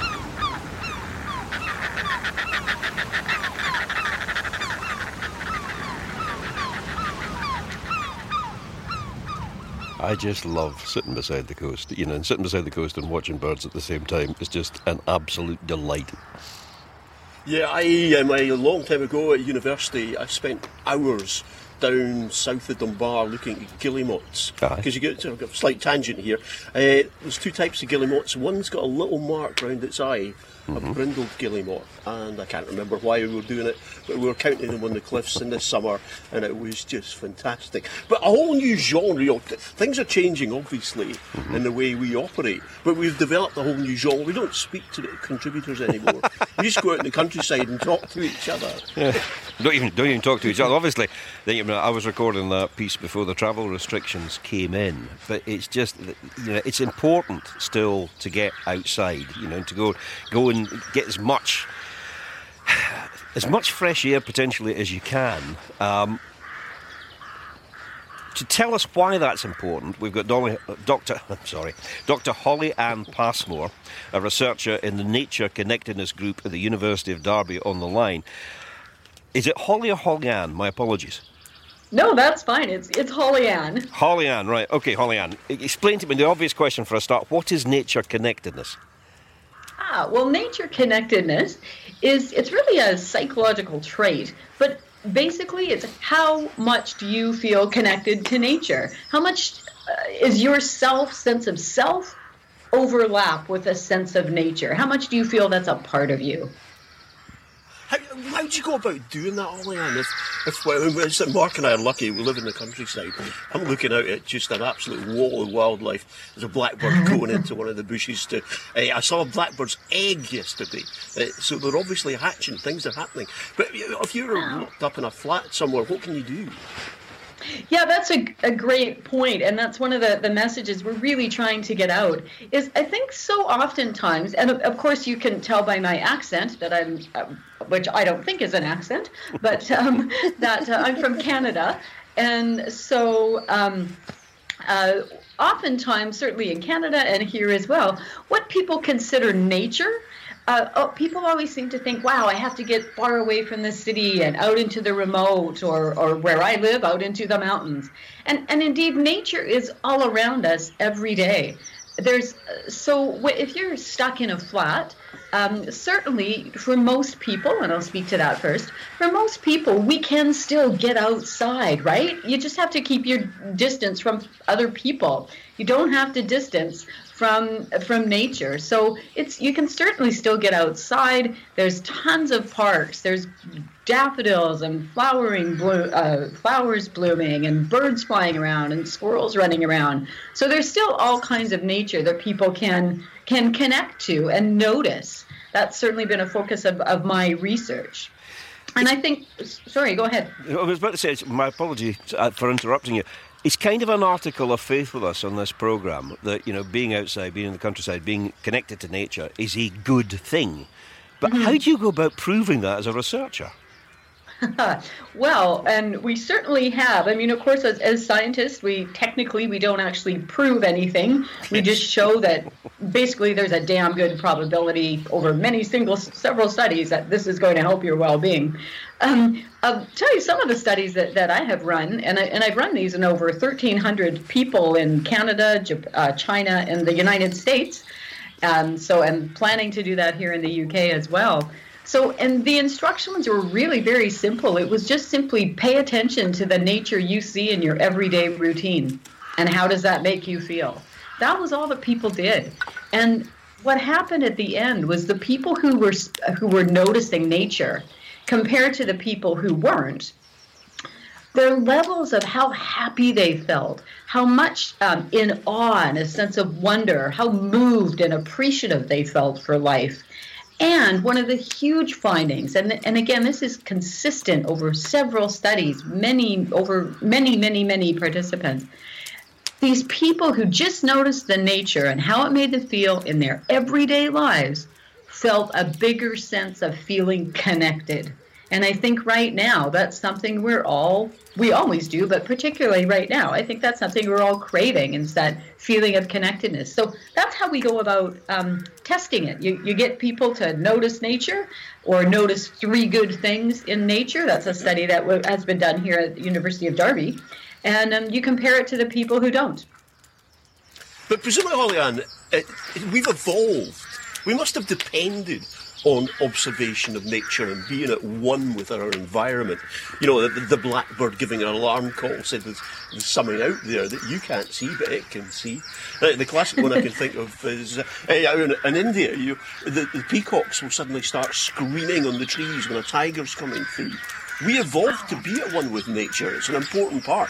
I just love sitting beside the coast, and sitting beside the coast and watching birds at the same time is just an absolute delight. Yeah, a long time ago at university, I spent hours down south of Dunbar looking at guillemots. Because you get a slight tangent here. There's two types of guillemots. One's got a little mark round its eye, a brindled guillemot, and I can't remember why we were doing it, but we were counting them on the cliffs in the summer, and it was just fantastic. But a whole new genre. Things are changing, obviously, in the way we operate, but we've developed a whole new genre. We don't speak to the contributors anymore. We just go out in the countryside and talk to each other. Yeah. Don't even talk to each other. Obviously, I was recording that piece before the travel restrictions came in, but it's just, it's important still to get outside, to go and get as much fresh air potentially as you can. To tell us why that's important, we've got Dr. Holly Ann Passmore, a researcher in the Nature Connectedness Group at the University of Derby, on the line. Is it Holly or Holly Ann? My apologies. No, that's fine. It's Holly Ann. Holly Ann, right. Okay, Holly Ann. Explain to me the obvious question for a start. What is nature connectedness? Well, nature connectedness it's really a psychological trait, but basically it's how much do you feel connected to nature? How much is your sense of self overlap with a sense of nature? How much do you feel that's a part of you? How do you go about doing that, Holly Ann? If Mark and I are lucky, we live in the countryside. I'm looking out at just an absolute wall of wildlife. There's a blackbird going into one of the bushes. I saw a blackbird's egg yesterday. So they're obviously hatching. Things are happening. But if you're locked up in a flat somewhere, what can you do? Yeah, that's a great point, and that's one of the messages we're really trying to get out, is I think so oftentimes, and of course you can tell by my accent that I'm, which I don't think is an accent, but that I'm from Canada, and so oftentimes, certainly in Canada and here as well, what people consider nature, people always seem to think, wow, I have to get far away from the city and out into the remote, or where I live, out into the mountains. And indeed, nature is all around us every day. So if you're stuck in a flat, certainly for most people, and I'll speak to that first, for most people, we can still get outside, right? You just have to keep your distance from other people. You don't have to distance from nature. So you can certainly still get outside. There's tons of parks. There's daffodils and flowers blooming and birds flying around and squirrels running around. So there's still all kinds of nature that people can connect to and notice. That's certainly been a focus of my research. And I think, sorry, go ahead. I was about to say, my apology for interrupting you. It's kind of an article of faith with us on this programme that, being outside, being in the countryside, being connected to nature is a good thing. But how do you go about proving that as a researcher? Well, and we certainly have. I mean, of course, as scientists, we don't actually prove anything. We just show that basically there's a damn good probability over several studies that this is going to help your well-being. I'll tell you some of the studies that I have run, and I've run these in over 1,300 people in Canada, China, and the United States. So I'm planning to do that here in the UK as well. So, and the instructions were really very simple. It was just simply pay attention to the nature you see in your everyday routine, and how does that make you feel? That was all that people did. And what happened at the end was the people who were noticing nature compared to the people who weren't, their levels of how happy they felt, how much in awe and a sense of wonder, how moved and appreciative they felt for life. And one of the huge findings, and again, this is consistent over several studies, many participants, these people who just noticed the nature and how it made them feel in their everyday lives felt a bigger sense of feeling connected. And I think right now that's something we always do, but particularly right now, I think that's something we're all craving, is that feeling of connectedness. So that's how we go about testing it. You get people to notice nature or notice 3 good things in nature. That's a study that has been done here at the University of Derby. And you compare it to the people who don't. But presumably, Holly-Ann, we've evolved. We must have depended on observation of nature and being at one with our environment. You know, the blackbird giving an alarm call said there's something out there that you can't see, but it can see. The classic one I can think of is in India, the peacocks will suddenly start screaming on the trees when a tiger's coming through. We evolved to be at one with nature. It's an important part.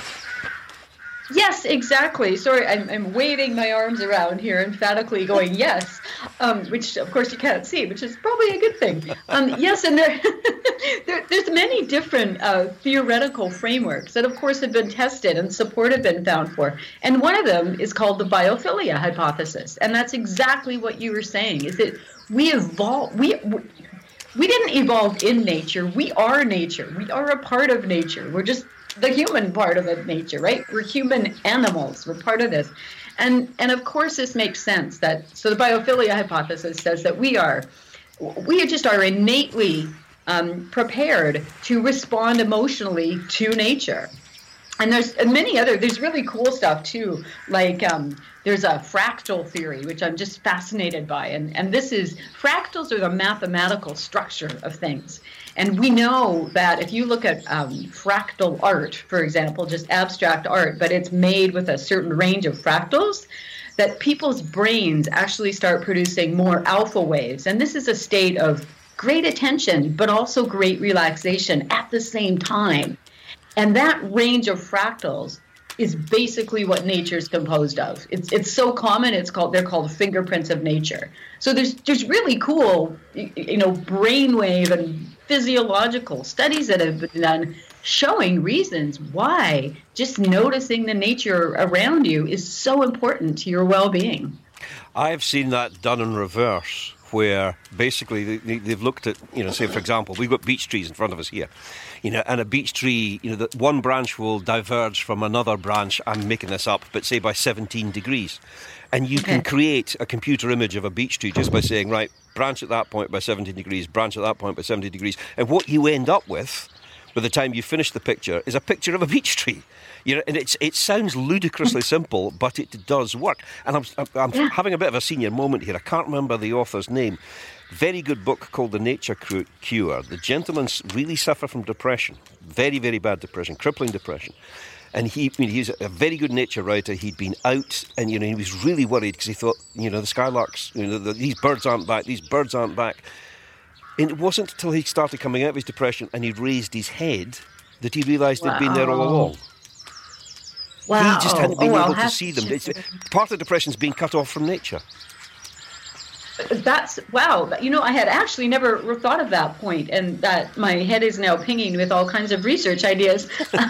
Yes, exactly. Sorry, I'm waving my arms around here, emphatically going yes, which of course you can't see, which is probably a good thing. Yes, and there's many different theoretical frameworks that of course have been tested and support have been found for. And one of them is called the biophilia hypothesis. And that's exactly what you were saying, is that we evolved, we didn't evolve in nature. We are nature. We are a part of nature. We're just the human part of it, nature, right? We're human animals. We're part of this. And of course this makes sense. So the biophilia hypothesis says that we just are innately prepared to respond emotionally to nature. And there's really cool stuff too, like there's a fractal theory, which I'm just fascinated by. And fractals are the mathematical structure of things. And we know that if you look at fractal art, for example, just abstract art, but it's made with a certain range of fractals, that people's brains actually start producing more alpha waves. And this is a state of great attention, but also great relaxation at the same time. And that range of fractals is basically what nature is composed of. It's so common. They're called fingerprints of nature. So there's really cool, brainwave and physiological studies that have been done showing reasons why just noticing the nature around you is so important to your well-being. I've seen that done in reverse, where basically they've looked at, say for example, we've got beech trees in front of us here, and a beech tree, that one branch will diverge from another branch, I'm making this up, but say by 17 degrees. And you can create a computer image of a beech tree just by saying, right, branch at that point by 17 degrees, branch at that point by 70 degrees. And what you end up with, by the time you finish the picture, is a picture of a beech tree. And it sounds ludicrously simple, but it does work. And I'm having a bit of a senior moment here. I can't remember the author's name. Very good book called The Nature Cure. The gentleman really suffered from depression, very, very bad depression, crippling depression. And he's a very good nature writer. He'd been out, and he was really worried because he thought, the skylarks, these birds aren't back. And it wasn't until he started coming out of his depression and he raised his head that he realised they'd been there all along. Wow. He just hadn't been able to see them. Part of depression is being cut off from nature. That's, wow. I had actually never thought of that point, and that my head is now pinging with all kinds of research ideas.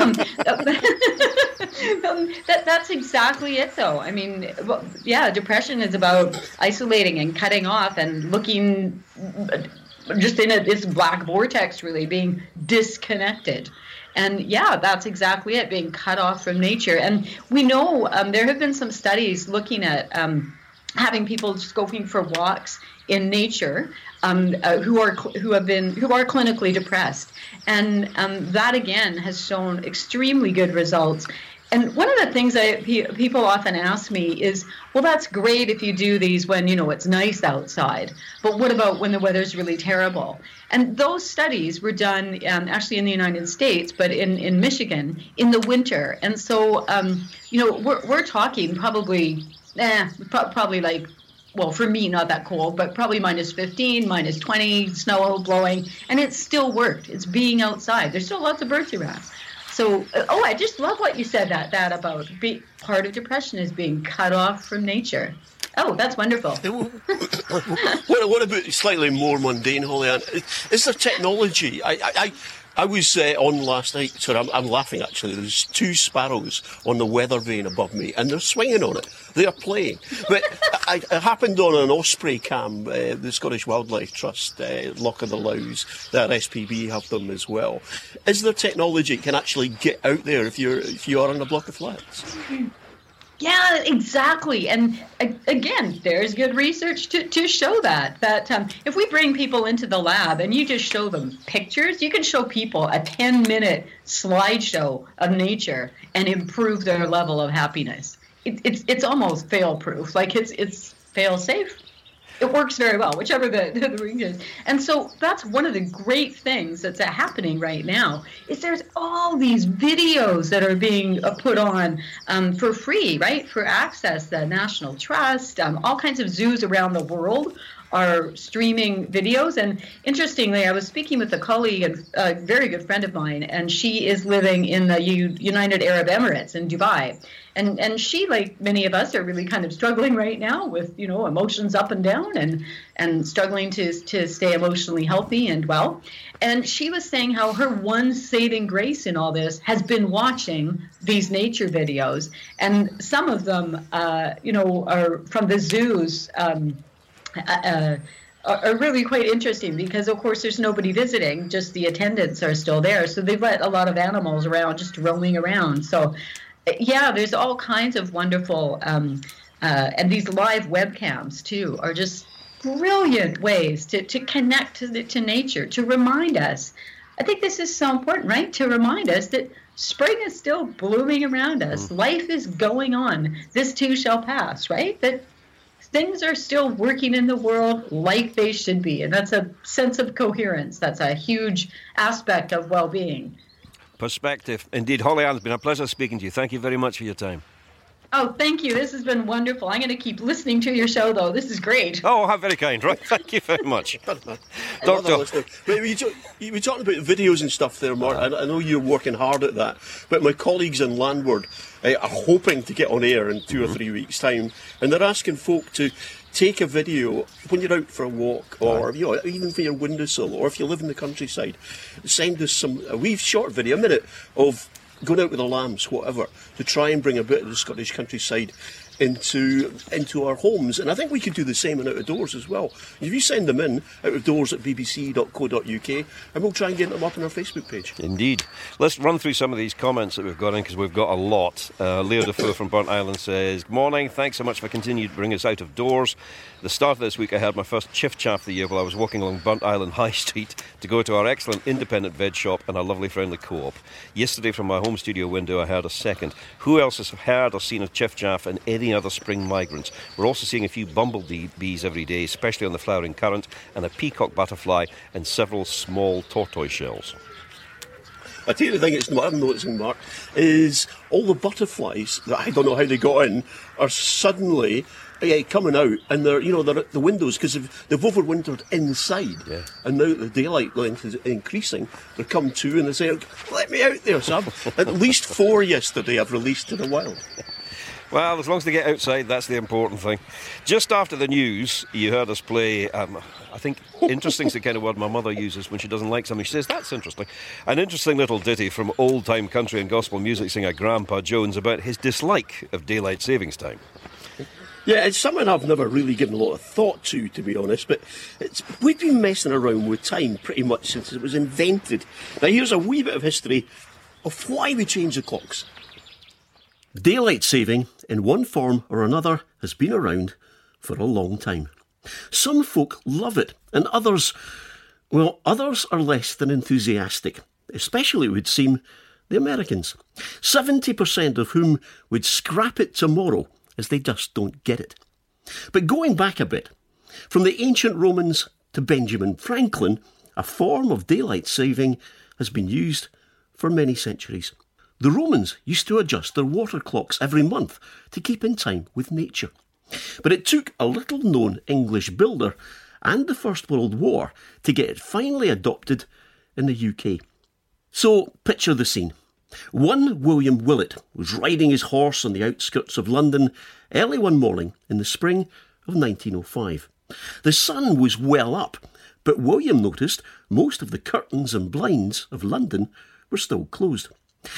That's exactly it, though. I mean, depression is about isolating and cutting off and looking just in this black vortex, really, being disconnected. And that's exactly it, being cut off from nature. And we know there have been some studies looking at having people just going for walks in nature who are clinically depressed, and that again has shown extremely good results. And one of the things that people often ask me is, well, that's great if you do these when it's nice outside, but what about when the weather's really terrible? And those studies were done actually in the United States, but in Michigan in the winter. And so we're talking probably like, well, for me, not that cold, but probably minus 15, minus 20, snow blowing, and it still worked. It's being outside. There's still lots of birds around. So, I just love what you said that about part of depression is being cut off from nature. Oh, that's wonderful. What about slightly more mundane, Holly-Ann? Is there technology? I was on last night. Sorry, I'm laughing actually. There's 2 sparrows on the weather vane above me, and they're swinging on it. They are playing. But it happened on an osprey cam. The Scottish Wildlife Trust, Loch of the Lows, that SPB have them as well. Is there technology that can actually get out there if you are on a block of flats? Yeah, exactly. And again, there's good research to show that if we bring people into the lab and you just show them pictures, you can show people a 10-minute slideshow of nature and improve their level of happiness. It's almost fail-proof. Like it's fail-safe. It works very well, whichever the ring is. And so that's one of the great things that's happening right now is there's all these videos that are being put on for free, right, for access. The National Trust, all kinds of zoos around the world are streaming videos. And interestingly, I was speaking with a colleague and a very good friend of mine, and she is living in the United Arab Emirates in Dubai. And she, like many of us, are really kind of struggling right now with, emotions up and down and struggling to stay emotionally healthy and well. And she was saying how her one saving grace in all this has been watching these nature videos. And some of them, are from the zoos, are really quite interesting because, of course, there's nobody visiting, just the attendants are still there. So they've let a lot of animals around, just roaming around. So, yeah, there's all kinds of wonderful, and these live webcams, too, are just brilliant ways to connect to nature, to remind us. I think this is so important, right? To remind us that spring is still blooming around us. Life is going on. This too shall pass, right? That things are still working in the world like they should be. And that's a sense of coherence. That's a huge aspect of well-being. Perspective. Indeed, Holly-Ann, it's been a pleasure speaking to you. Thank you very much for your time. Oh, thank you. This has been wonderful. I'm going to keep listening to your show, though. This is great. Oh, how very kind, right? Thank you very much. Doctor. You were talking about videos and stuff there, Mark. I know you're working hard at that. But my colleagues in Landward are hoping to get on air in 2 or 3 weeks' time. And they're asking folk to take a video when you're out for a walk, or even for your windowsill, or if you live in the countryside. Send us a wee short video, a minute, of going out with the lambs, whatever, to try and bring a bit of the Scottish countryside into our homes. And I think we could do the same in out of doors as well. If you send them in, out of doors at bbc.co.uk, and we'll try and get them up on our Facebook page. Indeed. Let's run through some of these comments that we've got in, because we've got a lot. Leo Defoe from Burnt Island says, "Good morning, thanks so much for continuing to bring us out of doors. The start of this week I had my first chiff chaff of the year while I was walking along Burnt Island High Street to go to our excellent independent veg shop and our lovely friendly co-op. Yesterday from my home studio window I heard a second. Who else has heard or seen a chiff chaff and any other spring migrants? We're also seeing a few bumblebees every day, especially on the flowering currant, and a peacock butterfly and several small tortoise shells." I tell you the thing it's what I'm noticing, Mark, is all the butterflies that I don't know how they got in are suddenly coming out, and they're at the windows because they've overwintered inside. Yeah. And now the daylight length is increasing. They're come to and they say, "Let me out there." So at least 4 yesterday I've released to the wild. Well, as long as they get outside, that's the important thing. Just after the news, you heard us play, I think interesting is the kind of word my mother uses when she doesn't like something. She says, "That's interesting." An interesting little ditty from old-time country and gospel music singer Grandpa Jones about his dislike of daylight savings time. Yeah, it's something I've never really given a lot of thought to be honest, but we've been messing around with time pretty much since it was invented. Now, here's a wee bit of history of why we changed the clocks. Daylight saving, in one form or another, has been around for a long time. Some folk love it, and others are less than enthusiastic, especially, it would seem, the Americans, 70% of whom would scrap it tomorrow as they just don't get it. But going back a bit, from the ancient Romans to Benjamin Franklin, a form of daylight saving has been used for many centuries. The Romans used to adjust their water clocks every month to keep in time with nature. But it took a little-known English builder and the First World War to get it finally adopted in the UK. So, picture the scene. One William Willett was riding his horse on the outskirts of London early one morning in the spring of 1905. The sun was well up, but William noticed most of the curtains and blinds of London were still closed.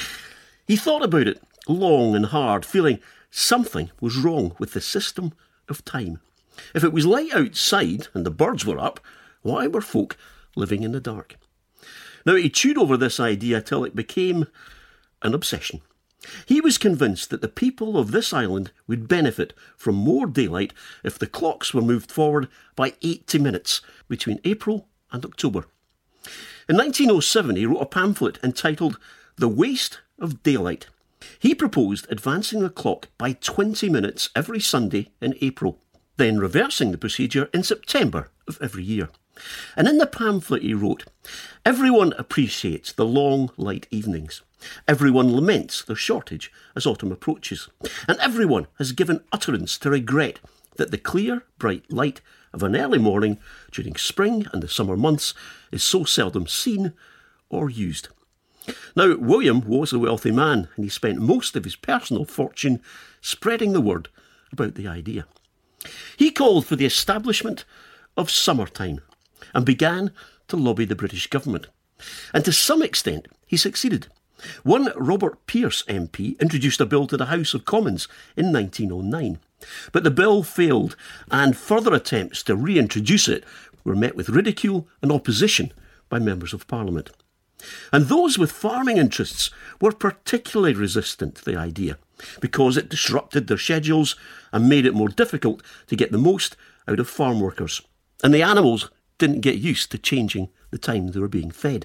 He thought about it long and hard, feeling something was wrong with the system of time. If it was light outside and the birds were up, why were folk living in the dark? Now, he chewed over this idea till it became an obsession. He was convinced that the people of this island would benefit from more daylight if the clocks were moved forward by 80 minutes between April and October. In 1907, he wrote a pamphlet entitled The Waste of Daylight. He proposed advancing the clock by 20 minutes every Sunday in April, then reversing the procedure in September of every year. And in the pamphlet he wrote, "Everyone appreciates the long, light evenings. Everyone laments their shortage as autumn approaches. And everyone has given utterance to regret that the clear, bright light of an early morning during spring and the summer months is so seldom seen or used." Now, William was a wealthy man, and he spent most of his personal fortune spreading the word about the idea. He called for the establishment of summertime and began to lobby the British government. And to some extent, he succeeded. One Robert Pearce MP introduced a bill to the House of Commons in 1909. But the bill failed, and further attempts to reintroduce it were met with ridicule and opposition by members of Parliament. And those with farming interests were particularly resistant to the idea, because it disrupted their schedules and made it more difficult to get the most out of farm workers. And the animals didn't get used to changing the time they were being fed.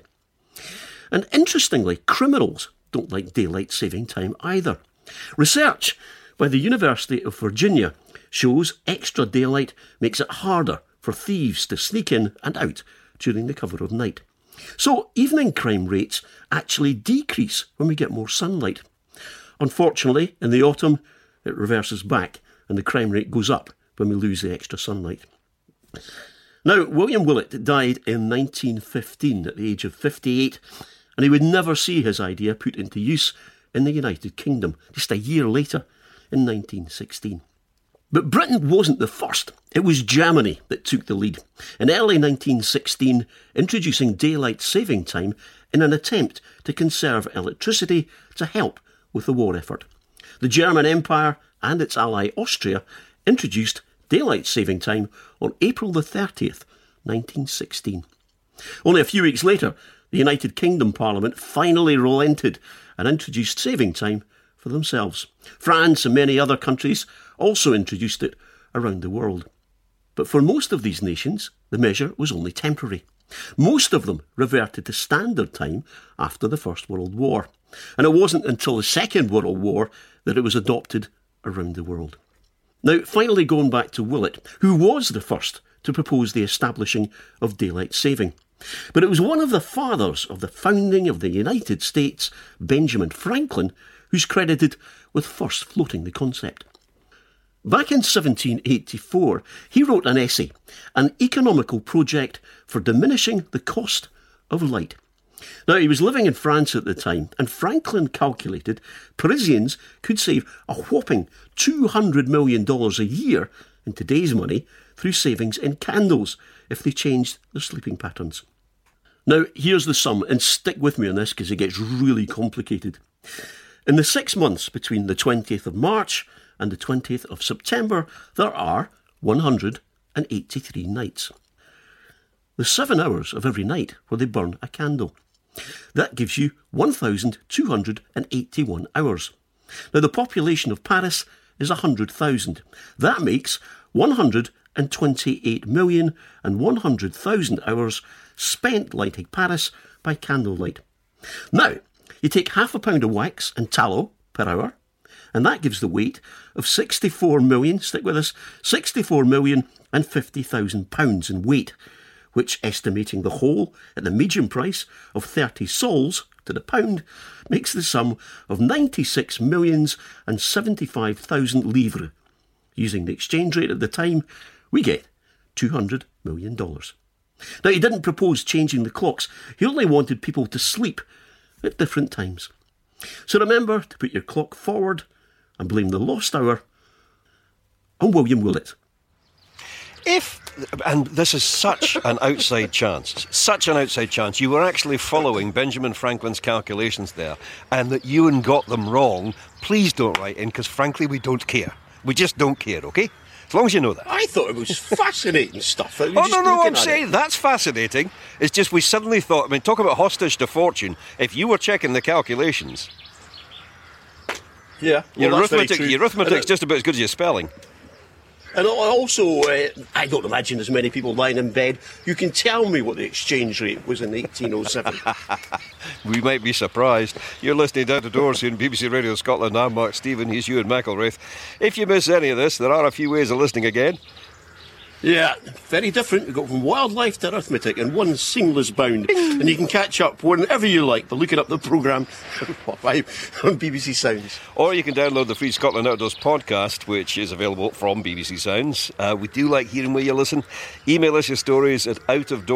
And interestingly, criminals don't like daylight saving time either. Research by the University of Virginia shows extra daylight makes it harder for thieves to sneak in and out during the cover of night. So evening crime rates actually decrease when we get more sunlight. Unfortunately, in the autumn, it reverses back and the crime rate goes up when we lose the extra sunlight. Now, William Willett died in 1915 at the age of 58, and he would never see his idea put into use in the United Kingdom, just a year later, in 1916. But Britain wasn't the first. It was Germany that took the lead, in early 1916, introducing daylight saving time in an attempt to conserve electricity to help with the war effort. The German Empire and its ally Austria introduced daylight saving time on April the 30th, 1916. Only a few weeks later, the United Kingdom Parliament finally relented and introduced saving time for themselves. France and many other countries also introduced it around the world. But for most of these nations, the measure was only temporary. Most of them reverted to standard time after the First World War. And it wasn't until the Second World War that it was adopted around the world. Now, finally going back to Willett, who was the first to propose the establishing of daylight saving. But it was one of the fathers of the founding of the United States, Benjamin Franklin, who's credited with first floating the concept. Back in 1784, he wrote an essay, An Economical Project for Diminishing the Cost of Light. Now, he was living in France at the time, and Franklin calculated Parisians could save a whopping $200 million a year in today's money through savings in candles if they changed their sleeping patterns. Now, here's the sum, and stick with me on this because it gets really complicated. In the 6 months between the 20th of March and the 20th of September, there are 183 nights. The 7 hours of every night where they burn a candle. That gives you 1,281 hours. Now, the population of Paris is 100,000. That makes 128,100,000 hours spent lighting Paris by candlelight. Now, you take half a pound of wax and tallow per hour, and that gives the weight of 64 million, stick with us, 64,050,000 pounds in weight, which, estimating the whole at the median price of 30 sols to the pound, makes the sum of 96,075,000 livres. Using the exchange rate at the time, we get $200 million. Now, he didn't propose changing the clocks. He only wanted people to sleep at different times. So remember to put your clock forward and blame the lost hour on William Willett. And this is such an outside chance, you were actually following Benjamin Franklin's calculations there, and that Ewan got them wrong, please don't write in, because frankly we don't care. We just don't care, OK? As long as you know that. I thought it was fascinating stuff. I'm saying that's fascinating. It's just we suddenly thought, talk about hostage to fortune. If you were checking the calculations... Yeah. Your arithmetic's just about as good as your spelling. And also, I don't imagine as many people lying in bed. You can tell me what the exchange rate was in 1807. We might be surprised. You're listening Down to Doors here on BBC Radio Scotland. I'm Mark Stephen, he's Ewan McElraith. If you miss any of this, there are a few ways of listening again. Yeah, very different. We've got from wildlife to arithmetic in one seamless bound. And you can catch up whenever you like by looking up the programme on BBC Sounds. Or you can download the free Scotland Outdoors podcast, which is available from BBC Sounds. We do like hearing where you listen. Email us your stories at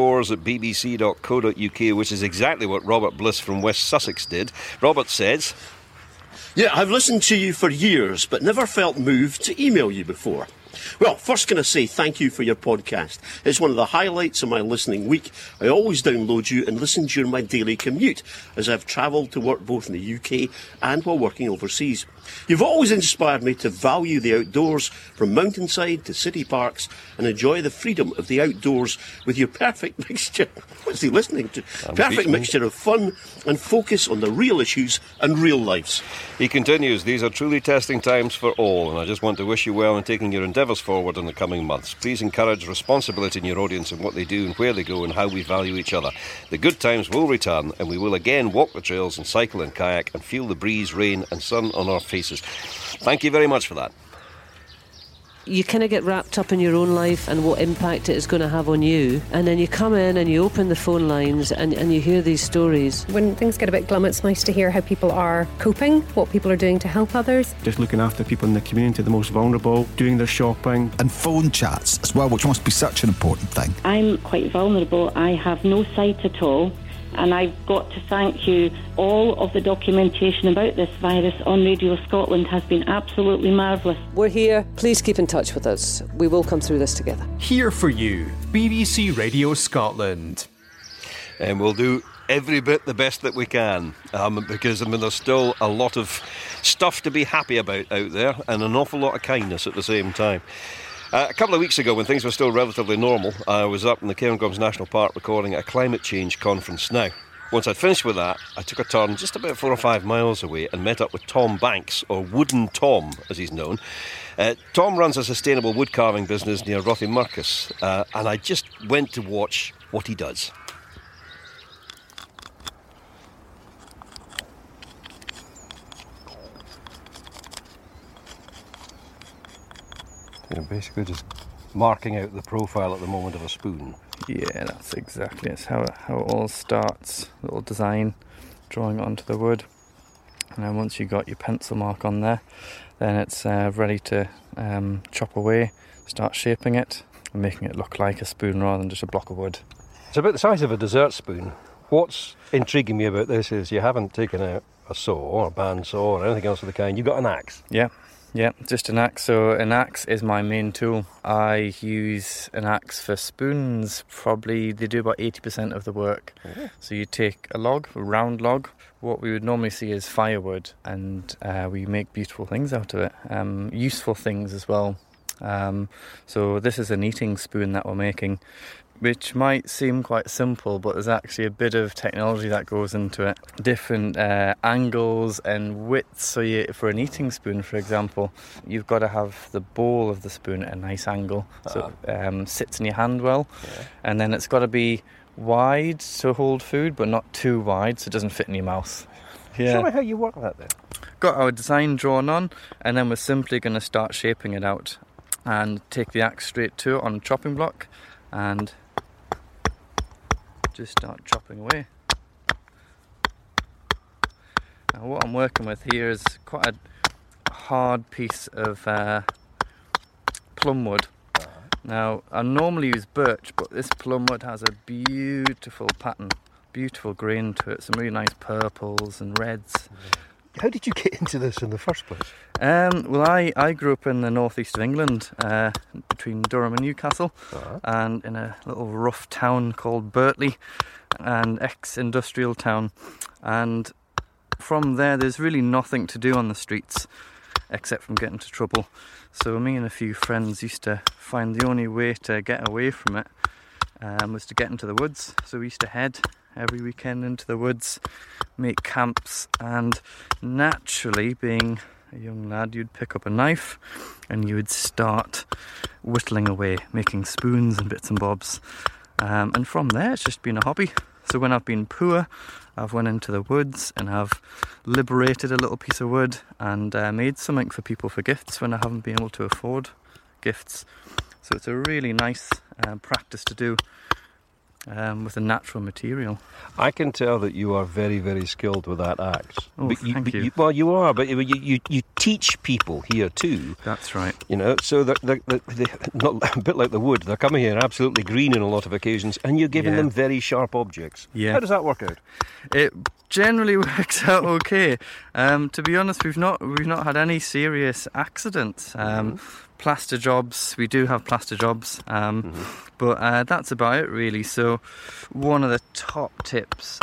outofdoors@bbc.co.uk, which is exactly what Robert Bliss from West Sussex did. Robert says... Yeah, I've listened to you for years, but never felt moved to email you before. Well, first can I say thank you for your podcast. It's one of the highlights of my listening week. I always download you and listen during my daily commute, as I've travelled to work both in the UK and while working overseas. You've always inspired me to value the outdoors, from mountainside to city parks, and enjoy the freedom of the outdoors with your perfect mixture. What's he listening to? Perfect mixture of fun and focus on the real issues and real lives. He continues, these are truly testing times for all, and I just want to wish you well in taking your endeavours forward in the coming months. Please encourage responsibility in your audience in what they do and where they go and how we value each other. The good times will return, and we will again walk the trails and cycle and kayak and feel the breeze, rain and sun on our faces. Thank you very much for that. You kind of get wrapped up in your own life and what impact it is going to have on you, and then you come in and you open the phone lines and you hear these stories. When things get a bit glum, it's nice to hear how people are coping, what people are doing to help others. Just looking after people in the community, the most vulnerable, doing their shopping. And phone chats as well, which must be such an important thing. I'm quite vulnerable. I have no sight at all. And I've got to thank you. All of the documentation about this virus on Radio Scotland has been absolutely marvellous. We're here. Please keep in touch with us. We will come through this together. Here for you, BBC Radio Scotland. And we'll do every bit the best that we can, because there's still a lot of stuff to be happy about out there, and an awful lot of kindness at the same time. A couple of weeks ago, when things were still relatively normal, I was up in the Cairngorms National Park recording a climate change conference. Now, once I'd finished with that, I took a turn just about 4 or 5 miles away and met up with Tom Banks, or Wooden Tom, as he's known. Tom runs a sustainable wood carving business near Rothiemurchus, and I just went to watch what he does. You're basically just marking out the profile at the moment of a spoon. Yeah, that's exactly it. It's how it all starts. Little design, drawing it onto the wood. And then once you've got your pencil mark on there, then it's ready to chop away, start shaping it, and making it look like a spoon rather than just a block of wood. It's about the size of a dessert spoon. What's intriguing me about this is you haven't taken out a saw or a bandsaw or anything else of the kind. You've got an axe. Yeah, just an axe. So an axe is my main tool. I use an axe for spoons. Probably they do about 80% of the work. Oh. So you take a log, a round log. What we would normally see is firewood, and we make beautiful things out of it. Useful things as well. So this is an eating spoon that we're making, which might seem quite simple, but there's actually a bit of technology that goes into it. Different angles and widths. So for an eating spoon, for example, you've got to have the bowl of the spoon at a nice angle, so it sits in your hand well. Yeah. And then it's got to be wide to hold food, but not too wide so it doesn't fit in your mouth. Yeah. Show me how you work that then. Got our design drawn on, and then we're simply going to start shaping it out and take the axe straight to it on a chopping block and just start chopping away. Now what I'm working with here is quite a hard piece of plum wood. Now I normally use birch, but this plum wood has a beautiful pattern, beautiful grain to it, some really nice purples and reds. How did you get into this in the first place? Well, I grew up in the northeast of England, between Durham and Newcastle, and in a little rough town called Birtley, an ex-industrial town. And from there, there's really nothing to do on the streets except from get into trouble. So me and a few friends used to find the only way to get away from it was to get into the woods. So we used to head every weekend into the woods, make camps, and naturally, being a young lad, you'd pick up a knife and you would start whittling away, making spoons and bits and bobs. And from there, it's just been a hobby. So when I've been poor, I've went into the woods and have liberated a little piece of wood and made something for people for gifts when I haven't been able to afford gifts. So it's a really nice practice to do with a natural material. I can tell that you are very, very skilled with that axe. Oh, thank you. Well, you are, but you teach people here too. That's right. You know, so they're not a bit like the wood. They're coming here absolutely green on a lot of occasions, and you're giving them very sharp objects. Yeah. How does that work out? It generally works out okay. To be honest, we've not had any serious accidents. Plaster jobs, we do have plaster jobs, but that's about it really. So one of the top tips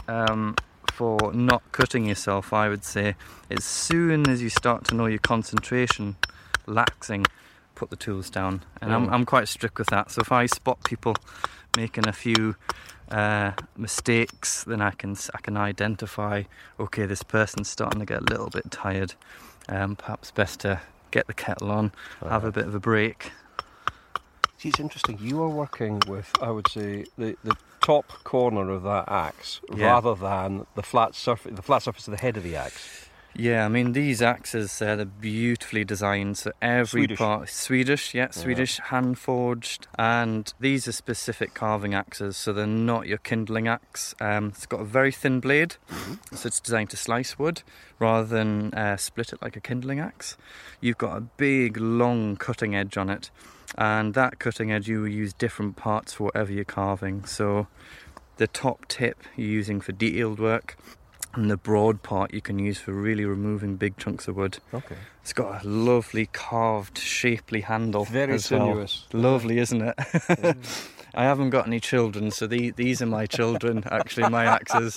for not cutting yourself, I would say, as soon as you start to know your concentration laxing, put the tools down. And I'm quite strict with that. So if I spot people making a few mistakes, then I can identify, okay, this person's starting to get a little bit tired. Perhaps best to get the kettle on, have a bit of a break. See, it's interesting. You are working with, I would say, the top corner of that axe rather than the flat surface of the head of the axe. Yeah, I mean, these axes, they're beautifully designed, so every part... Swedish, hand forged, and these are specific carving axes, so they're not your kindling axe. It's got a very thin blade, so it's designed to slice wood rather than split it like a kindling axe. You've got a big, long cutting edge on it, and that cutting edge you will use different parts for whatever you're carving. So the top tip you're using for detailed work, and the broad part you can use for really removing big chunks of wood. Okay. It's got a lovely carved, shapely handle. Very sinuous. Well. Lovely, isn't it? I haven't got any children, so these are my children, actually, my axes.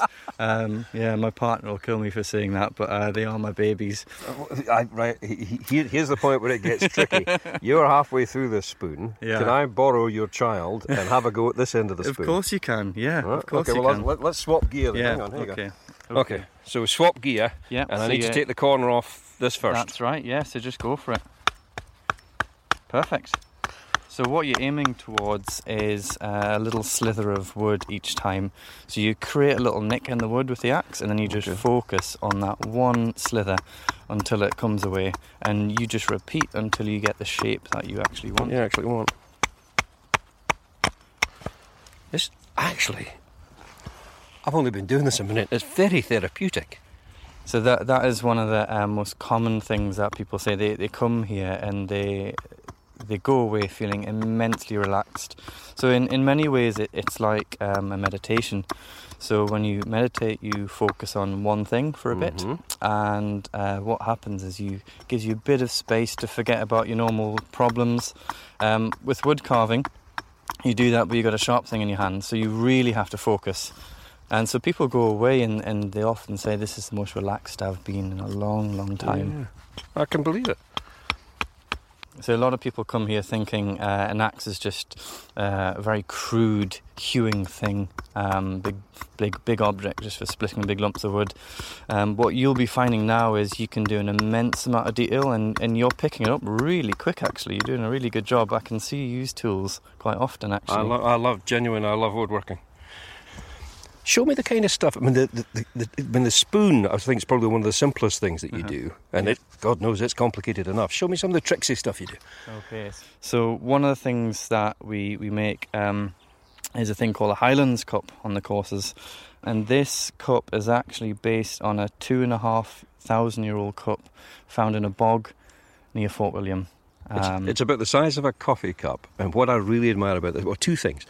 My partner will kill me for saying that, but they are my babies. Right, here's the point where it gets tricky. You're halfway through this spoon. Yeah. Can I borrow your child and have a go at this end of the spoon? Of course you can, yeah. Right. Of course you can. Let's swap gear then. Yeah. Hang on, here you go. Okay, so we swap gear, and I need to take the corner off this first. That's right, yeah, so just go for it. Perfect. So what you're aiming towards is a little slither of wood each time. So you create a little nick in the wood with the axe, and then you just focus on that one slither until it comes away, and you just repeat until you get the shape that you actually want. It's actually... I've only been doing this a minute. It's very therapeutic. So that is one of the most common things that people say. They come here and they go away feeling immensely relaxed. So in many ways it's like a meditation. So when you meditate, you focus on one thing for a bit, and what happens is gives you a bit of space to forget about your normal problems. With wood carving, you do that, but you've got a sharp thing in your hand, so you really have to focus. And so people go away and they often say, this is the most relaxed I've been in a long, long time. Yeah, I can believe it. So a lot of people come here thinking an axe is just a very crude hewing thing, big object just for splitting big lumps of wood. What you'll be finding now is you can do an immense amount of detail, and you're picking it up really quick, actually. You're doing a really good job. I can see you use tools quite often, actually. I love woodworking. Show me the kind of stuff. I mean, the spoon, I think, is probably one of the simplest things that you do. And God knows it's complicated enough. Show me some of the tricksy stuff you do. Okay. So one of the things that we make is a thing called a Highlands cup on the courses. And this cup is actually based on a 2,500-year-old cup found in a bog near Fort William. It's about the size of a coffee cup. And what I really admire about this, well, two things.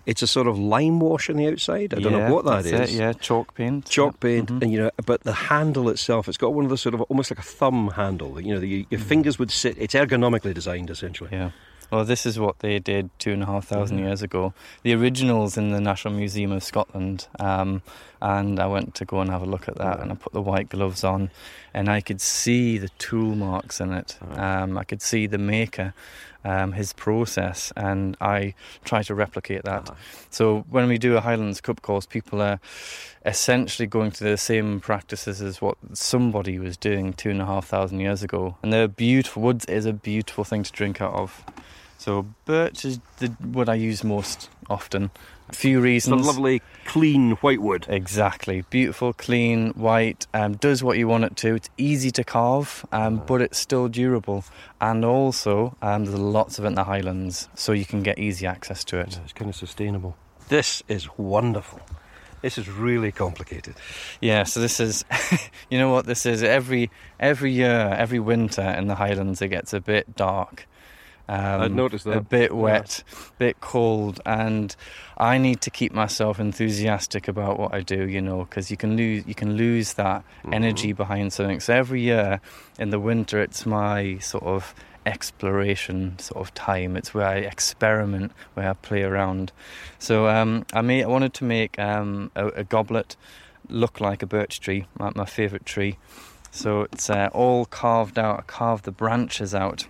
It's a sort of lime wash on the outside. I don't know what that is. Chalk paint. Chalk paint, and but the handle itself, it's got one of the sort of almost like a thumb handle. Your fingers would sit. It's ergonomically designed, essentially. Yeah. Well, this is what they did 2,500 years ago. The original's in the National Museum of Scotland, and I went to go and have a look at that, and I put the white gloves on, and I could see the tool marks in it. I could see the maker, his process, and I try to replicate that. So when we do a Highlands Cup course, people are essentially going through the same practices as what somebody was doing 2,500 years ago. And they're beautiful. Woods is a beautiful thing to drink out of. So birch is the wood I use most often. A few reasons. It's a lovely, clean white wood. Exactly. Beautiful, clean, white. Does what you want it to. It's easy to carve, but it's still durable. And also, there's lots of it in the Highlands, so you can get easy access to it. Yeah, it's kind of sustainable. This is wonderful. This is really complicated. Yeah, so this is, you know what this is? Every year, every winter in the Highlands, it gets a bit dark. I'd noticed that. A bit wet, a bit cold, and I need to keep myself enthusiastic about what I do, because you can lose that energy behind something. So every year in the winter, it's my sort of exploration sort of time. It's where I experiment, where I play around. So I wanted to make a goblet look like a birch tree, my favourite tree. So it's all carved out. I carved the branches out.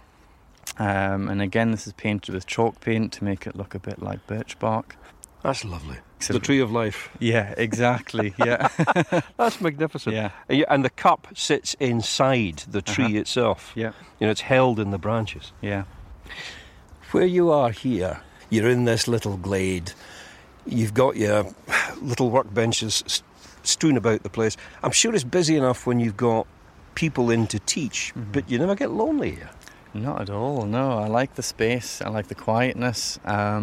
And again, this is painted with chalk paint to make it look a bit like birch bark. That's lovely. The tree of life. Yeah, exactly. Yeah. That's magnificent. Yeah. And the cup sits inside the tree itself. Yeah. It's held in the branches. Yeah. Where you are here, you're in this little glade. You've got your little workbenches strewn about the place. I'm sure it's busy enough when you've got people in to teach, but you never get lonely here. Not at all, no. I like the space, I like the quietness.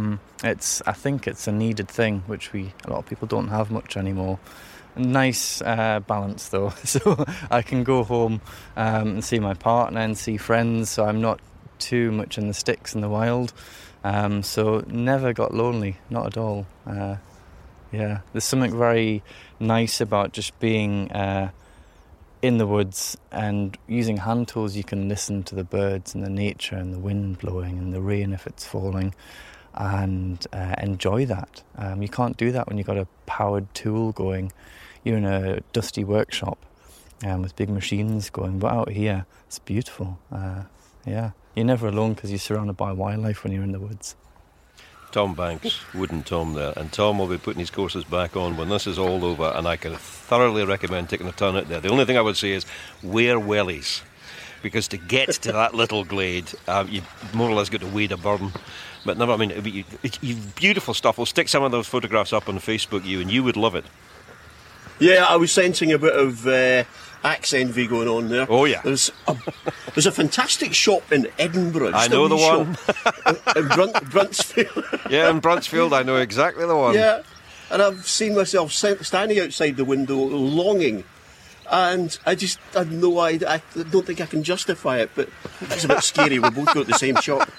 I think it's a needed thing, which a lot of people don't have much anymore. Nice balance though, so I can go home and see my partner and see friends, so I'm not too much in the sticks in the wild. So never got lonely, not at all. There's something very nice about just being in the woods and using hand tools. You can listen to the birds and the nature and the wind blowing and the rain if it's falling, and enjoy that. You can't do that when you've got a powered tool going. You're in a dusty workshop with big machines going, but out here it's beautiful. You're never alone because you're surrounded by wildlife when you're in the woods. Tom Banks, Wooden Tom there, and Tom will be putting his courses back on when this is all over, and I can thoroughly recommend taking a turn out there. The only thing I would say is wear wellies, because to get to that little glade, you more or less got to wade a burn. But never, beautiful stuff. We'll stick some of those photographs up on Facebook, and you would love it. Yeah, I was sensing a bit of axe envy going on there. Oh yeah. There's a fantastic shop in Edinburgh. I know the one. In Bruntsfield. Yeah, in Bruntsfield, I know exactly the one. Yeah, and I've seen myself standing outside the window longing, and I have no idea. I don't think I can justify it, but it's a bit scary. We both go to the same shop.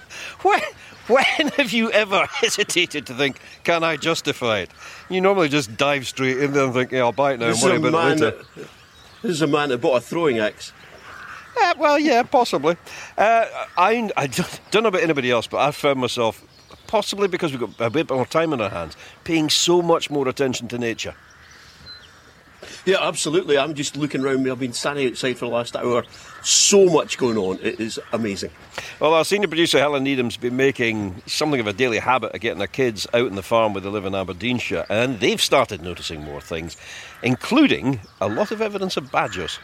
When have you ever hesitated to think, can I justify it? You normally just dive straight in there and think, yeah, I'll buy it now and worry about it later. This is a man that bought a throwing axe. Well, yeah, possibly. I don't know about anybody else, but I've found myself, possibly because we've got a bit more time on our hands, paying so much more attention to nature. Yeah, absolutely. I'm just looking around me. I've been standing outside for the last hour. So much going on. It is amazing. Well, our senior producer, Helen Needham's been making something of a daily habit of getting their kids out in the farm where they live in Aberdeenshire, and they've started noticing more things, including a lot of evidence of badgers.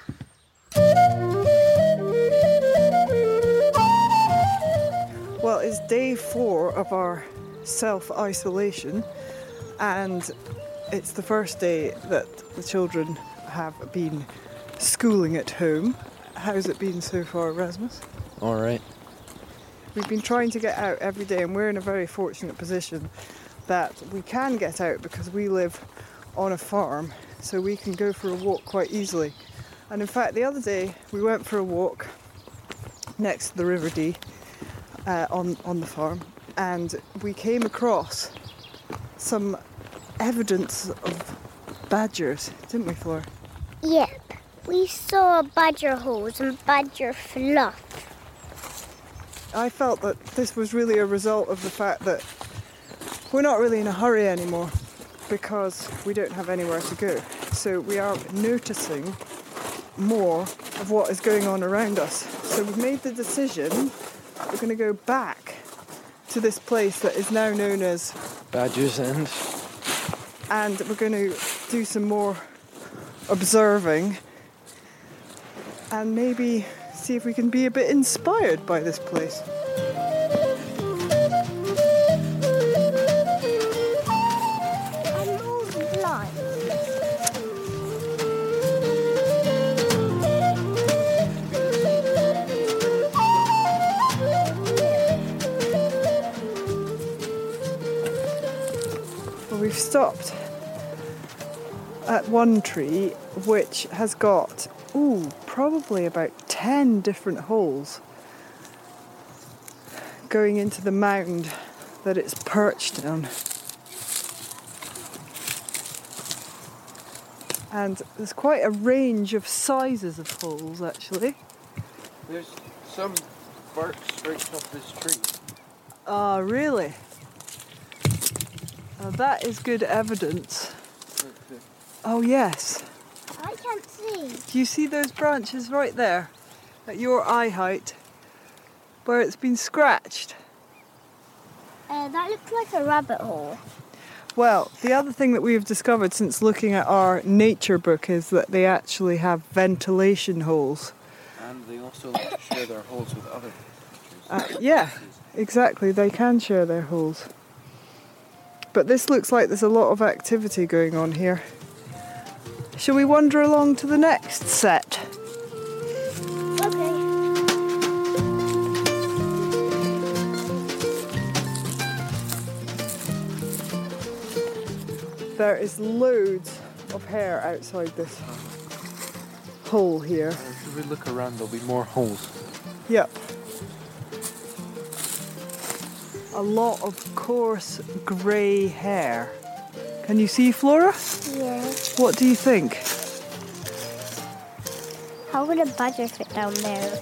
Well, it's day 4 of our self-isolation, and it's the first day that the children have been schooling at home. How's it been so far, Rasmus? All right. We've been trying to get out every day, and we're in a very fortunate position that we can get out because we live on a farm, so we can go for a walk quite easily. And in fact, the other day we went for a walk next to the River Dee on the farm, and we came across some evidence of badgers, didn't we, Flora? Yep. We saw badger holes and badger fluff. I felt that this was really a result of the fact that we're not really in a hurry anymore because we don't have anywhere to go. So we are noticing more of what is going on around us. So we've made the decision we're going to go back to this place that is now known as Badger's End. And we're going to do some more observing and maybe see if we can be a bit inspired by this place. We've stopped at one tree which has got, probably about 10 different holes going into the mound that it's perched on. And there's quite a range of sizes of holes actually. There's some bark straight off this tree. Ah, really? That is good evidence. Oh yes. I can't see. Do you see those branches right there at your eye height where it's been scratched? That looks like a rabbit hole. Well, the other thing that we've discovered since looking at our nature book is that they actually have ventilation holes. And they also share their holes with other creatures. Yeah, exactly. They can share their holes. But this looks like there's a lot of activity going on here. Shall we wander along to the next set? Okay. There is loads of hair outside this hole here. If we look around, there'll be more holes. Yep. A lot of coarse grey hair. Can you see, Flora? Yeah. What do you think? How would a badger fit down there?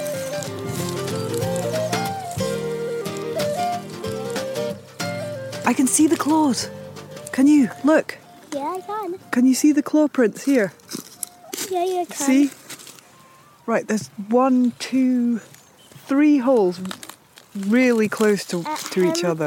I can see the claws. Can you? Look. Yeah, I can. Can you see the claw prints here? Yeah, you can. See? Right, there's 1, 2, 3 holes really close to each other.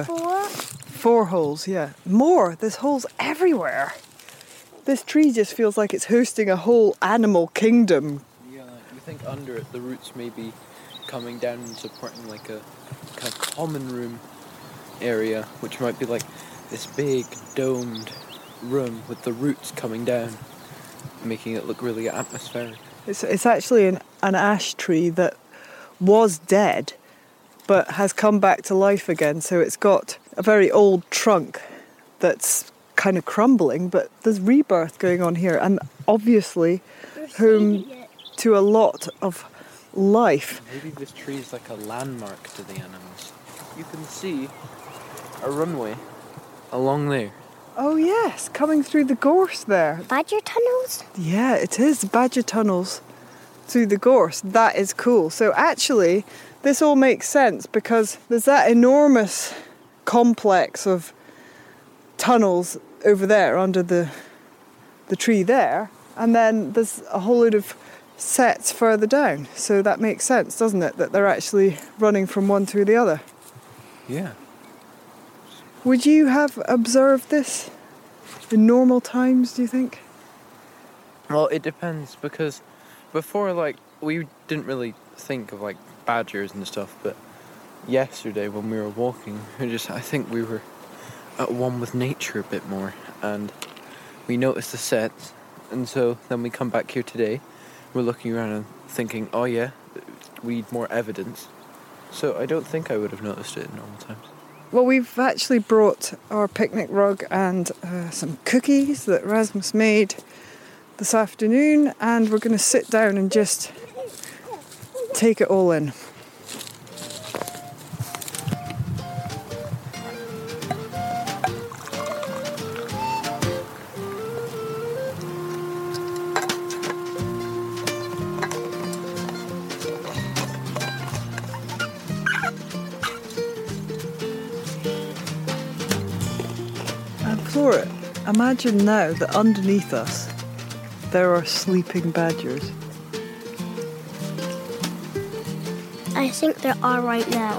4 holes, yeah. More. There's holes everywhere. This tree just feels like it's hosting a whole animal kingdom. Yeah, you think under it the roots may be coming down and supporting like a kind of common room area, which might be like this big domed room with the roots coming down, making it look really atmospheric. It's actually an ash tree that was dead but has come back to life again, so it's got a very old trunk that's kind of crumbling, but there's rebirth going on here, and obviously home to a lot of life. Maybe this tree is like a landmark to the animals. You can see a runway along there. Oh yes, coming through the gorse there. Badger tunnels? Yeah, it is badger tunnels through the gorse. That is cool. So actually, this all makes sense because there's that enormous complex of tunnels over there under the tree there, and then there's a whole load of sets further down. So that makes sense, doesn't it? That they're actually running from one to the other. Yeah. Would you have observed this in normal times, do you think? Well, it depends, because before, like, we didn't really think of, like, badgers and stuff, but yesterday when we were walking, I think we were at one with nature a bit more, and we noticed the sets, and so then we come back here today, we're looking around and thinking, oh yeah, we need more evidence. So I don't think I would have noticed it in normal times. Well, we've actually brought our picnic rug and some cookies that Rasmus made this afternoon, and we're going to sit down and just take it all in. for it. Imagine now that underneath us there are sleeping badgers. I think there are right now.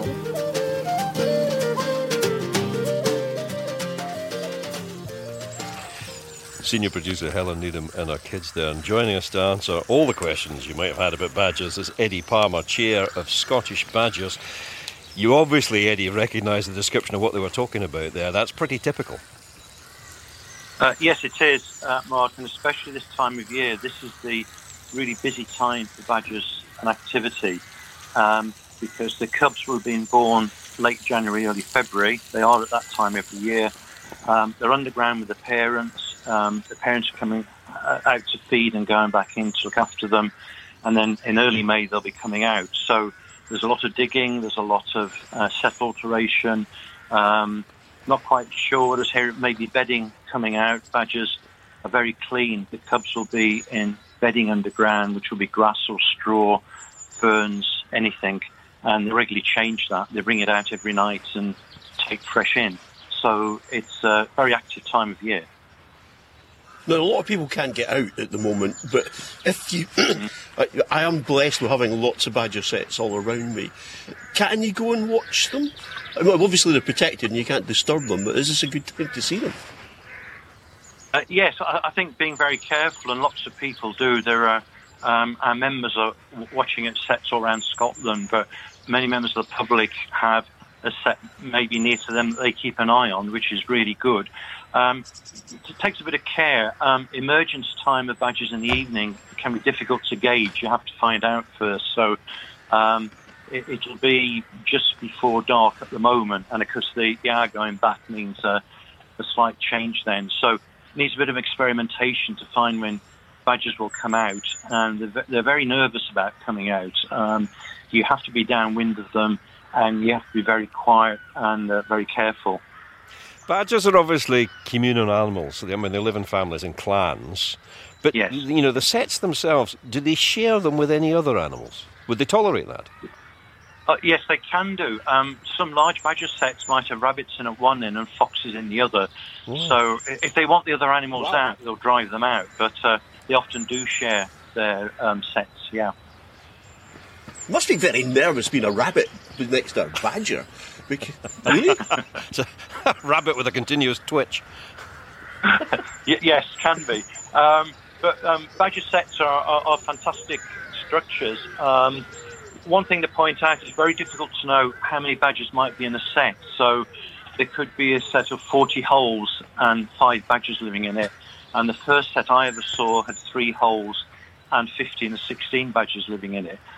Senior producer Helen Needham and our kids there, and joining us to answer all the questions you might have had about badgers is Eddie Palmer, Chair of Scottish Badgers. You obviously, Eddie, recognise the description of what they were talking about there. That's pretty typical. Yes, it is, Martin, especially this time of year. This is the really busy time for badgers and activity because the cubs were being born late January, early February. They are at that time every year. They're underground with the parents. The parents are coming out to feed and going back in to look after them. And then in early May, they'll be coming out. So there's a lot of digging. There's a lot of settle alteration. Not quite sure. There's here maybe bedding coming out. Badgers are very clean. The cubs will be in bedding underground, which will be grass or straw, ferns, anything. And they regularly change that. They bring it out every night and take fresh in. So it's a very active time of year. Now, a lot of people can't get out at the moment, but if you... I am blessed with having lots of badger sets all around me. Can you go and watch them? I mean, obviously they're protected and you can't disturb them, but is this a good time to see them? Yes, I think being very careful, and lots of people do. There are our members are watching at sets all around Scotland, but many members of the public have a set maybe near to them that they keep an eye on, which is really good. It takes a bit of care. Emergence time of badgers in the evening can be difficult to gauge. You have to find out first. So it'll be just before dark at the moment, and of course the hour going back means a slight change then. So it needs a bit of experimentation to find when badgers will come out, and they're very nervous about coming out. You have to be downwind of them, and you have to be very quiet and very careful. Badgers are obviously communal animals. I mean, they live in families and clans. But, yes. You know, the sets themselves, do they share them with any other animals? Would they tolerate that? Yes, they can do. Some large badger sets might have rabbits in at one end and foxes in the other. Oh. So if they want the other animals out, they'll drive them out. But they often do share their sets, yeah. Must be very nervous being a rabbit next to a badger. Really? It's a rabbit with a continuous twitch. Yes, can be. But badger sets are fantastic structures. One thing to point out, it's very difficult to know how many badgers might be in a set. So there could be a set of 40 holes and 5 badgers living in it. And the first set I ever saw had 3 holes and 15 or 16 badgers living in it.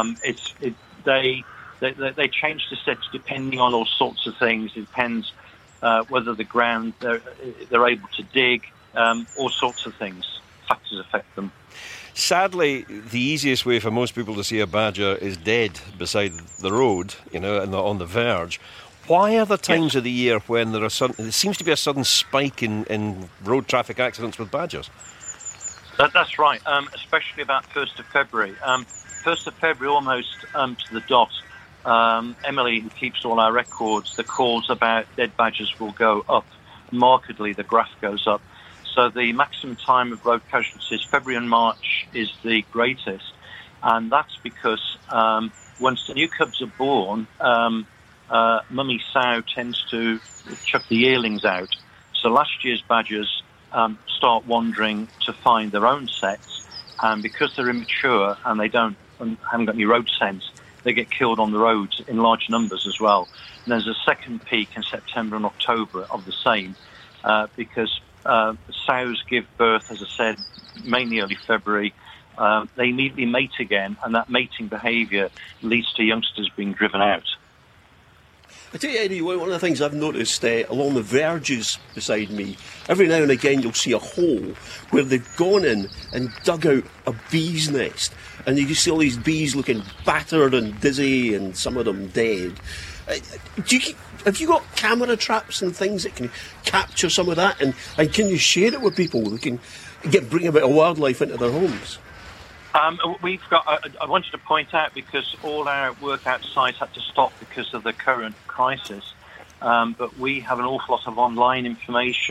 They change the sets depending on all sorts of things. It depends whether the ground they're able to dig, all sorts of things. Factors affect them. Sadly, the easiest way for most people to see a badger is dead beside the road, you know, and on the verge. Why are there times of the year when there seems to be a sudden spike in road traffic accidents with badgers? That's right, especially about 1st of February. 1st of February, almost to the dot. Emily, who keeps all our records, the calls about dead badgers will go up markedly. The graph goes up. So the maximum time of road casualties, February and March, is the greatest. And that's because once the new cubs are born, mummy sow tends to chuck the yearlings out. So last year's badgers start wandering to find their own sets. And because they're immature and they haven't got any road sense, they get killed on the roads in large numbers as well. And there's a second peak in September and October of the same because sows give birth, as I said, mainly early February. They immediately mate again, and that mating behaviour leads to youngsters being driven out. I tell you, Eddie, one of the things I've noticed along the verges beside me, every now and again you'll see a hole where they've gone in and dug out a bee's nest, and you can see all these bees looking battered and dizzy, and some of them dead. Have you got camera traps and things that can capture some of that, and can you share it with people who can bring a bit of wildlife into their homes? We've got. I wanted to point out, because all our work outside had to stop because of the current crisis. But we have an awful lot of online information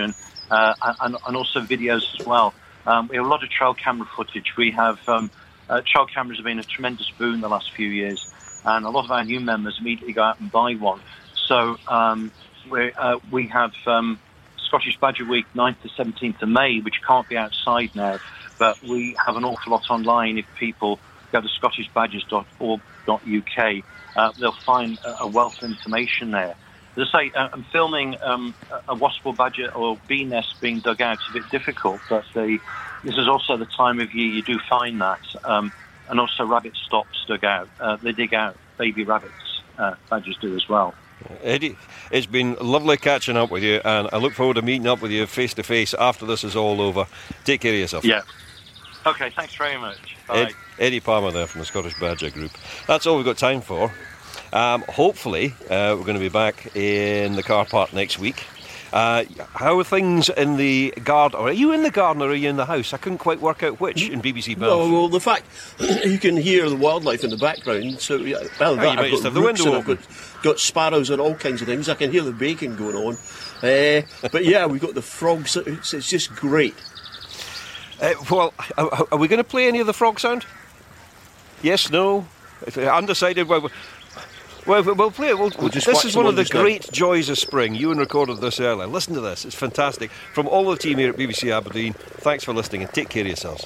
and also videos as well. We have a lot of trail camera footage. We have trail cameras have been a tremendous boon the last few years, and a lot of our new members immediately go out and buy one. So we have Scottish Badger Week 9th to 17th of May, which can't be outside now, but we have an awful lot online. If people go to scottishbadgers.org.uk, they'll find a wealth of information there. As I say, I'm filming a wasp or badger or bee nest being dug out. It's a bit difficult, but this is also the time of year you do find that. And also rabbit stops dug out. They dig out baby rabbits. Badgers do as well. Eddie, it's been lovely catching up with you, and I look forward to meeting up with you face to face after this is all over. Take care of yourself. Yeah. Okay, thanks very much. Bye. Eddie Palmer there from the Scottish Badger Group. That's all we've got time for. Hopefully, we're going to be back in the car park next week. How are things in the garden? Are you in the garden or are you in the house? I couldn't quite work out which in BBC Banff. Well, the fact you can hear the wildlife in the background. So, well, you might just have the window open. I've got sparrows and all kinds of things. I can hear the bacon going on. But yeah, we've got the frogs. It's just great. Well, are we going to play any of the frog sound? Yes, no? Undecided. Well, we'll play it. This is one of the great joys of spring. Ewan recorded this earlier. Listen to this. It's fantastic. From all the team here at BBC Aberdeen, thanks for listening and take care of yourselves.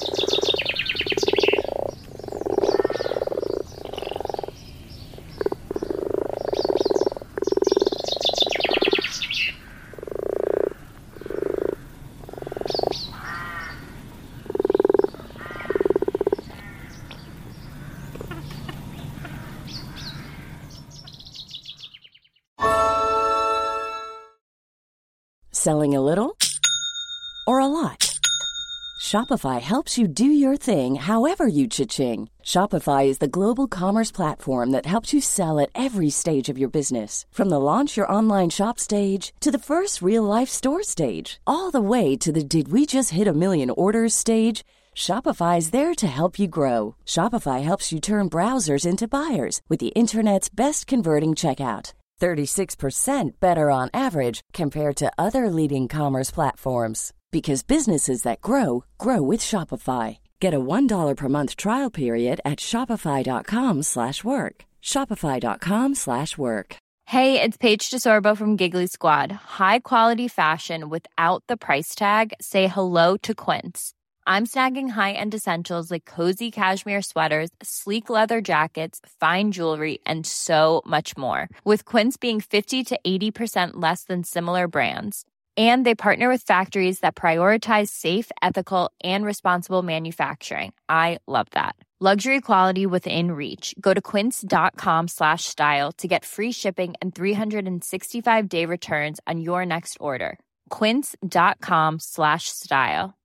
Selling a little or a lot? Shopify helps you do your thing however you cha-ching. Shopify is the global commerce platform that helps you sell at every stage of your business. From the launch your online shop stage to the first real-life store stage, all the way to the did we just hit a million orders stage. Shopify's there to help you grow. Shopify helps you turn browsers into buyers with the internet's best converting checkout. 36% better on average compared to other leading commerce platforms. Because businesses that grow, grow with Shopify. Get a $1 per month trial period at shopify.com/work. Shopify.com/work. Hey, it's Paige DeSorbo from Giggly Squad. High quality fashion without the price tag. Say hello to Quince. I'm snagging high-end essentials like cozy cashmere sweaters, sleek leather jackets, fine jewelry, and so much more. With Quince being 50 to 80% less than similar brands. And they partner with factories that prioritize safe, ethical, and responsible manufacturing. I love that. Luxury quality within reach. Go to quince.com/style to get free shipping and 365-day returns on your next order. Quince.com/style.